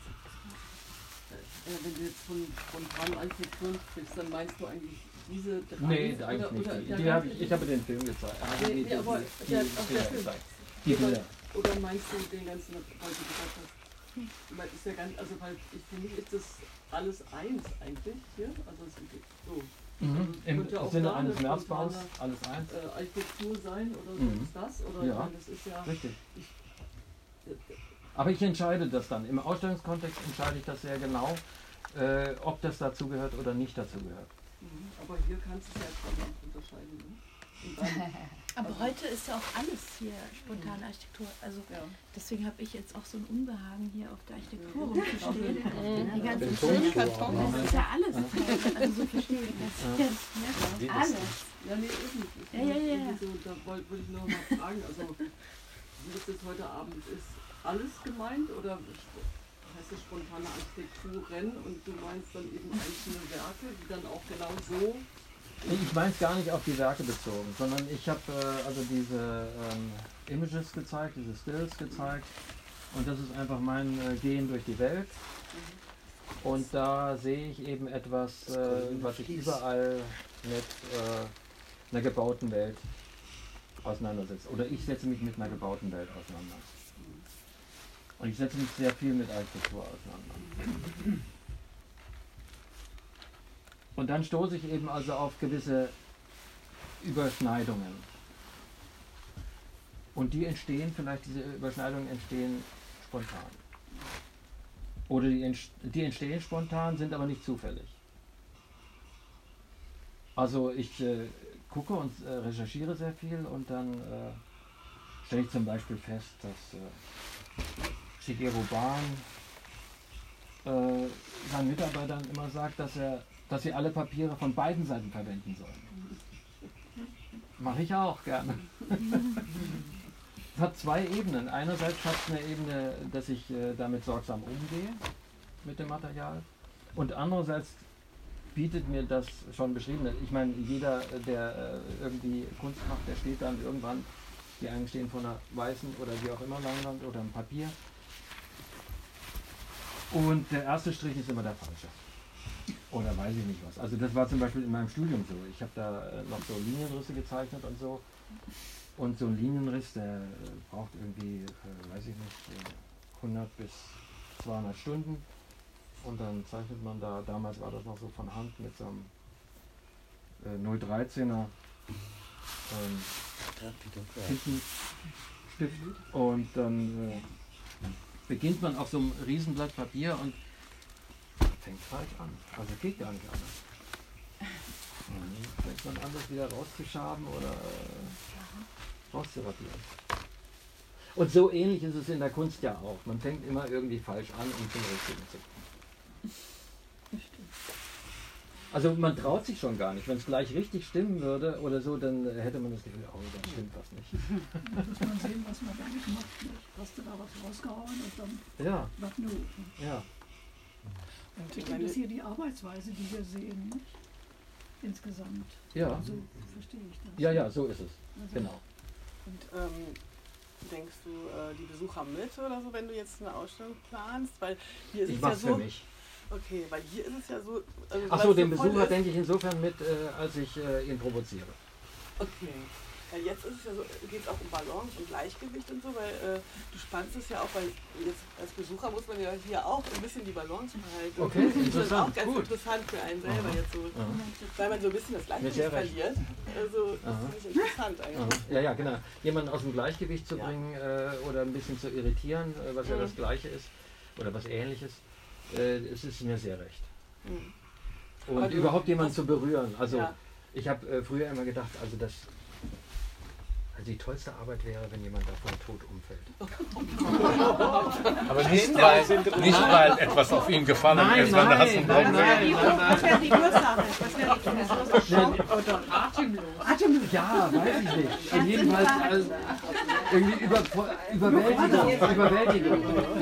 Wenn du jetzt von spontanen Architekturen sprichst, dann meinst du eigentlich diese drei? Nee, eigentlich nicht. Ich habe den Film gezeigt. Oder meinst du den ganzen, was du gesagt hast? Weil ist ja ganz, also weil für mich ist das alles eins eigentlich hier. Also es ist so. Im Sinne eines Märzbaus, alles eins. Architektur sein oder so ist das? Oder ja, meine, das ist ja richtig. Aber ich entscheide das dann. Im Ausstellungskontext entscheide ich das sehr genau, ob das dazu gehört oder nicht dazu gehört. Aber hier kannst du es ja schon unterscheiden. Ne? Aber heute ist ja auch alles hier spontane Architektur. Also deswegen habe ich jetzt auch so ein Unbehagen hier auf der Architektur rumzustehen. Die ganzen Filmkartons, das ist ja alles. Also so verstehe ich das jetzt. Ja, alles. Ja, nee, ist nicht. Ja. So, da wollte ich noch mal fragen, also wie das jetzt heute Abend ist, alles gemeint oder heißt es spontane Architekturen und du meinst dann eben einzelne Werke, die dann auch genau so... Ich meine es gar nicht auf die Werke bezogen, sondern ich habe also diese Images gezeigt, diese Stills gezeigt und das ist einfach mein Gehen durch die Welt und da sehe ich eben etwas, was sich überall mit einer gebauten Welt auseinandersetzt. Oder ich setze mich mit einer gebauten Welt auseinander. Und ich setze mich sehr viel mit Architektur auseinander. Und dann stoße ich eben also auf gewisse Überschneidungen. Und die entstehen, vielleicht diese Überschneidungen entstehen spontan. Oder die entstehen spontan, sind aber nicht zufällig. Also ich gucke und recherchiere sehr viel und dann stelle ich zum Beispiel fest, dass Shigeru Ban seinen Mitarbeitern immer sagt, dass sie alle Papiere von beiden Seiten verwenden sollen. Mache ich auch gerne. Es hat zwei Ebenen. Einerseits hat es eine Ebene, dass ich damit sorgsam umgehe, mit dem Material. Und andererseits bietet mir das schon Beschriebene. Ich meine, jeder, der irgendwie Kunst macht, der steht dann irgendwann, die einen stehen vor einer weißen oder wie auch immer Leinwand oder einem Papier. Und der erste Strich ist immer der falsche. Oder weiß ich nicht was. Also das war zum Beispiel in meinem Studium so. Ich habe da noch so Linienrisse gezeichnet und so. Und so ein Linienriss, der braucht irgendwie, weiß ich nicht, 100 bis 200 Stunden. Und dann zeichnet man da, damals war das noch so von Hand mit so einem 013er Tintenstift. Und dann beginnt man auf so einem Riesenblatt Papier und fängt falsch an. Also geht gar nicht anders. Dann fängt man an, das wieder rauszuschaben oder rauszuradieren. Und so ähnlich ist es in der Kunst ja auch. Man fängt immer irgendwie falsch an, um zum Richtigen zu kommen. Also man traut sich schon gar nicht. Wenn es gleich richtig stimmen würde oder so, dann hätte man das Gefühl, oh, dann stimmt was nicht. Dann muss man sehen, was man damit macht. Hast du da was rausgehauen und dann was nu. Ja. Und ich meine, das hier die Arbeitsweise, die wir sehen, nicht? Insgesamt. Ja. So verstehe ich das. Ja, so ist es. Also, genau. Und denkst du die Besucher mit oder so, wenn du jetzt eine Ausstellung planst? Weil hier ist ich es mach's ja so. Für mich. Okay, weil hier ist es ja so. Also, Achso, den Besucher denke ich insofern mit, als ich ihn provoziere. Okay. Ja, jetzt ist es ja so, geht es auch um Balance und Gleichgewicht und so, weil du spannst es ja auch, weil jetzt als Besucher muss man ja hier auch ein bisschen die Balance behalten. Okay, das ist auch ganz gut. interessant für einen selber jetzt so, weil man so ein bisschen das Gleichgewicht verliert. Also das finde ich interessant eigentlich. Ja, genau. Jemanden aus dem Gleichgewicht zu bringen oder ein bisschen zu irritieren, was ja das Gleiche ist oder was Ähnliches, es ist mir sehr recht. Und überhaupt jemanden zu berühren. Also ich habe früher immer gedacht, also die tollste Arbeit wäre, wenn jemand davon tot umfällt. Aber nicht weil etwas auf ihn gefallen ist, sondern hast du Was wäre die Ursache? Oder atemlos. Ja, weiß ich nicht. Jedenfalls irgendwie Überwältigung.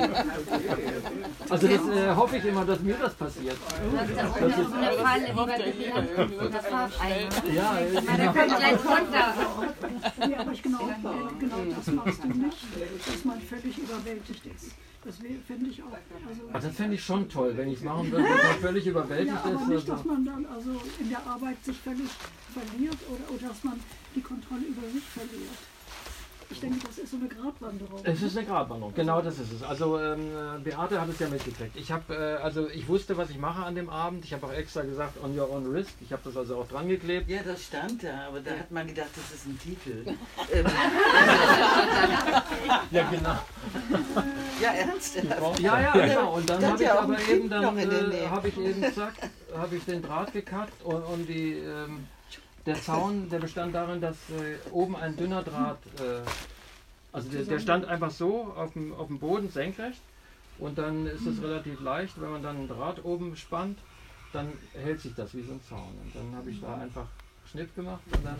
Also das hoffe ich immer, dass mir das passiert. Das ist so eine Falle, wie das Farbeimer. Ja, der kommt gleich runter. Ja, aber genau das machst du nicht, dass man völlig überwältigt ist. Das fände ich auch. Also das fände ich schon toll, wenn ich es machen würde, dass man völlig überwältigt ja, aber ist. nicht, dass man dann also in der Arbeit sich völlig verliert oder dass man die Kontrolle über sich verliert. Ich denke, das ist so eine Gratwanderung. Es ist eine Gratwanderung, genau das ist es. Also Beate hat es ja mitgekriegt. Ich wusste, was ich mache an dem Abend. Ich habe auch extra gesagt, on your own risk. Ich habe das also auch dran geklebt. Ja, das stand da, aber da hat man gedacht, das ist ein Titel. Ja, genau. Ja, ernsthaft? Ja, genau. Und dann habe ich aber eben, zack, habe ich den Draht gekackt und die der Zaun, der bestand darin, dass oben ein dünner Draht, also der stand einfach so auf dem Boden senkrecht und dann ist es relativ leicht, wenn man dann einen Draht oben spannt, dann hält sich das wie so ein Zaun. Und dann habe ich da einfach Schnitt gemacht und dann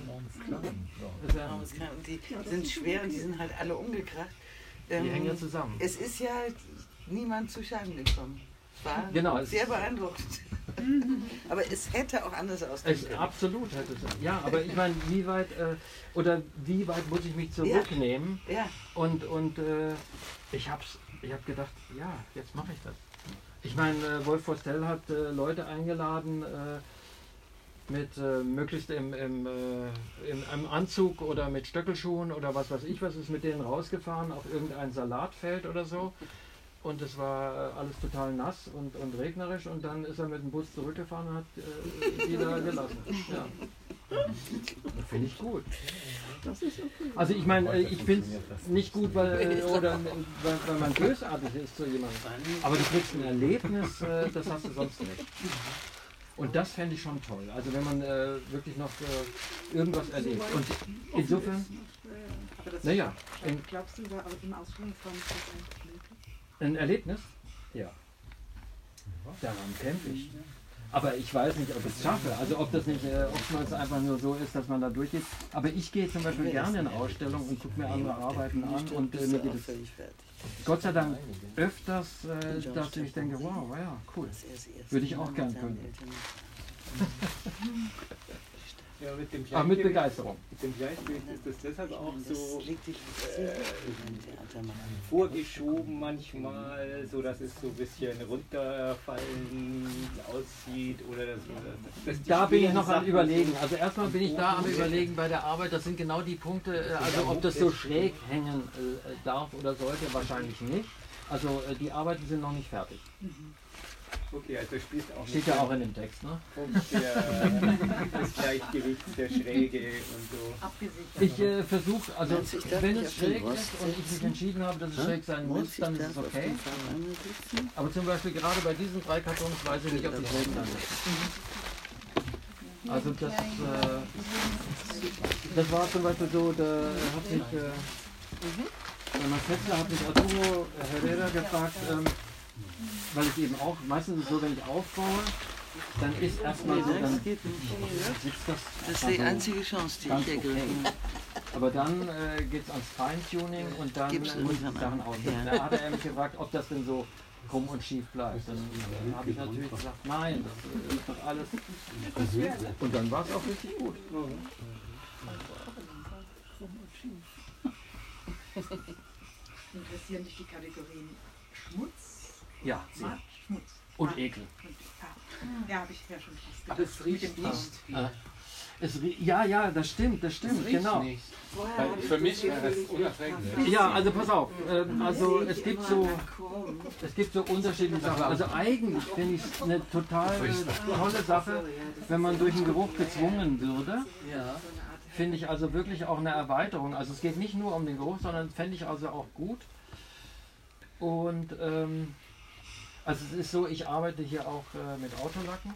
die sind schwer und die sind halt alle umgekracht. Die hängen ja zusammen. Es ist ja niemand zu Schaden gekommen. Es war genau, sehr beeindruckend. Aber es hätte auch anders ausgehen können. Absolut hätte es. Ja, aber ich meine, wie weit muss ich mich zurücknehmen? Ja. Ja. Und ich habe gedacht, ja, jetzt mache ich das. Ich meine, Wolf Forstel hat Leute eingeladen, mit möglichst im Anzug oder mit Stöckelschuhen oder was weiß ich was, ist mit denen rausgefahren auf irgendein Salatfeld oder so. Und es war alles total nass und regnerisch und dann ist er mit dem Bus zurückgefahren und hat wieder gelassen. Ja. Finde ich gut. Das ist okay. Also ich meine, ich finde es nicht gut, weil man bösartig ist zu jemandem. Aber du kriegst ein Erlebnis, das hast du sonst nicht. Und das fände ich schon toll. Also wenn man wirklich noch irgendwas erlebt. Und insofern, naja. Glaubst du, aber im Ausstellungsraum ist das eigentlich möglich? Ein Erlebnis? Ja. Daran kämpfe ich. Aber ich weiß nicht, ob ich es schaffe. Also ob das nicht oftmals einfach nur so ist, dass man da durchgeht. Aber ich gehe zum Beispiel gerne in Ausstellungen und gucke mir andere Arbeiten an und mir geht es Gott sei Dank öfters, dass ich denke, wow, ja, cool. Würde ich auch gern können. Ja, mit Begeisterung. Mit dem Gleichgewicht ist das deshalb auch so vorgeschoben manchmal, so dass es so ein bisschen runterfallen aussieht oder dass da bin ich noch am Überlegen. Also erstmal bin ich da am Überlegen bei der Arbeit, das sind genau die Punkte, also ob das so schräg hängen darf oder sollte, wahrscheinlich nicht. Also die Arbeiten sind noch nicht fertig. Okay, also spielst auch steht ja auch in dem Text, ne? Das Gleichgewicht der Schräge und so. Ich versuche, also wenn es schräg ist und ich mich entschieden habe, dass es schräg sein muss, dann ist es okay. Aber zum Beispiel gerade bei diesen 3 Kartons weiß ich nicht, ob die schräg sein müssen. Also das war zum Beispiel so, da hat mich Marcella hat mich Arturo Herrera gefragt, weil ich eben auch, meistens ist es so, wenn ich aufbaue, dann ist erstmal so, dann sitzt das. Das ist die einzige Chance, die ich ergriffen habe. Aber dann geht es ans Feintuning und dann muss ich Sachen aussetzen. Da hat er mich gefragt, ob das denn so krumm und schief bleibt. Dann habe ich natürlich gesagt, nein, das ist doch alles. Und dann war es auch richtig gut. Interessieren dich die Kategorien Schmutz? Ja, sehr. Schmutz. Und Ekel. Ja, habe ich ja schon fast gedacht. Aber es riecht nicht. Ja, das stimmt, genau. Nicht. Für mich wäre das unerträglich. Ja, also pass auf. Also es gibt so unterschiedliche Sachen. Also eigentlich finde ich es eine total tolle Sache, wenn man durch den Geruch gezwungen würde. Finde ich also wirklich auch eine Erweiterung. Also es geht nicht nur um den Geruch, sondern fände ich also auch gut. Und also es ist so, ich arbeite hier auch mit Autolacken.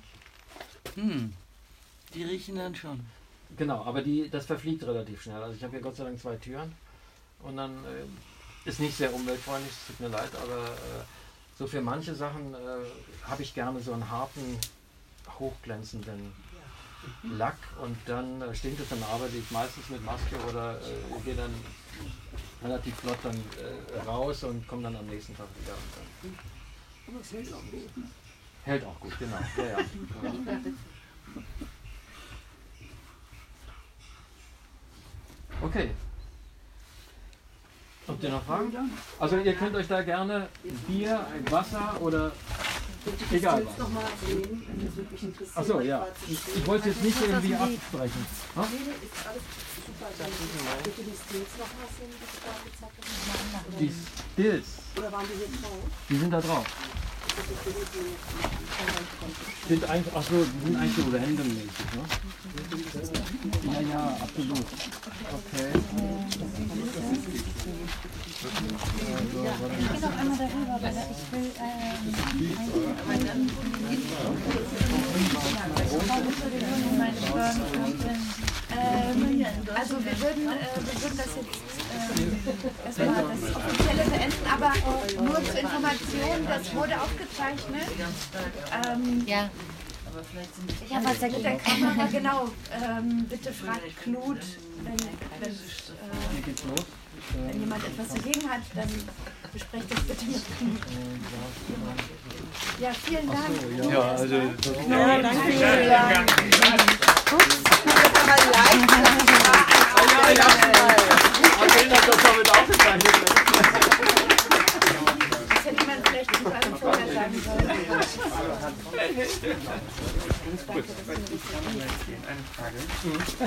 Die riechen dann schon. Genau, aber das verfliegt relativ schnell. Also ich habe hier Gott sei Dank 2 Türen und dann ist nicht sehr umweltfreundlich, es tut mir leid, aber so für manche Sachen habe ich gerne so einen harten, hochglänzenden Lack und dann stinkt es, dann arbeite ich meistens mit Maske oder gehe dann relativ flott dann raus und komme dann am nächsten Tag wieder. Aber es hält auch gut, ne? Hält auch gut, genau. Ja. Okay. Habt ihr noch Fragen? Also ihr könnt euch da gerne Bier, Wasser oder egal was. Achso, ja. Ich wollte jetzt nicht irgendwie abbrechen. Ha? Die Stills. Oder waren die hier drauf? Die sind da drauf. Sind eigentlich, achso, die sind eigentlich so randommäßig, ne? Ja, absolut. Okay. Ich gehe noch einmal darüber, weil ich will meine Steuern Also wir würden das jetzt erstmal das Offizielle beenden, aber nur zur Information, das wurde aufgezeichnet. Ja. Ich habe was mit der Kamera, genau. Bitte fragt Knut, wenn jemand etwas dagegen hat, dann besprecht das bitte mit Knut. Ja, vielen Dank. Ja, also Ja, danke. Vielen Dank. Das hätte man vielleicht zu einem vorher sagen sollen. Eine Frage.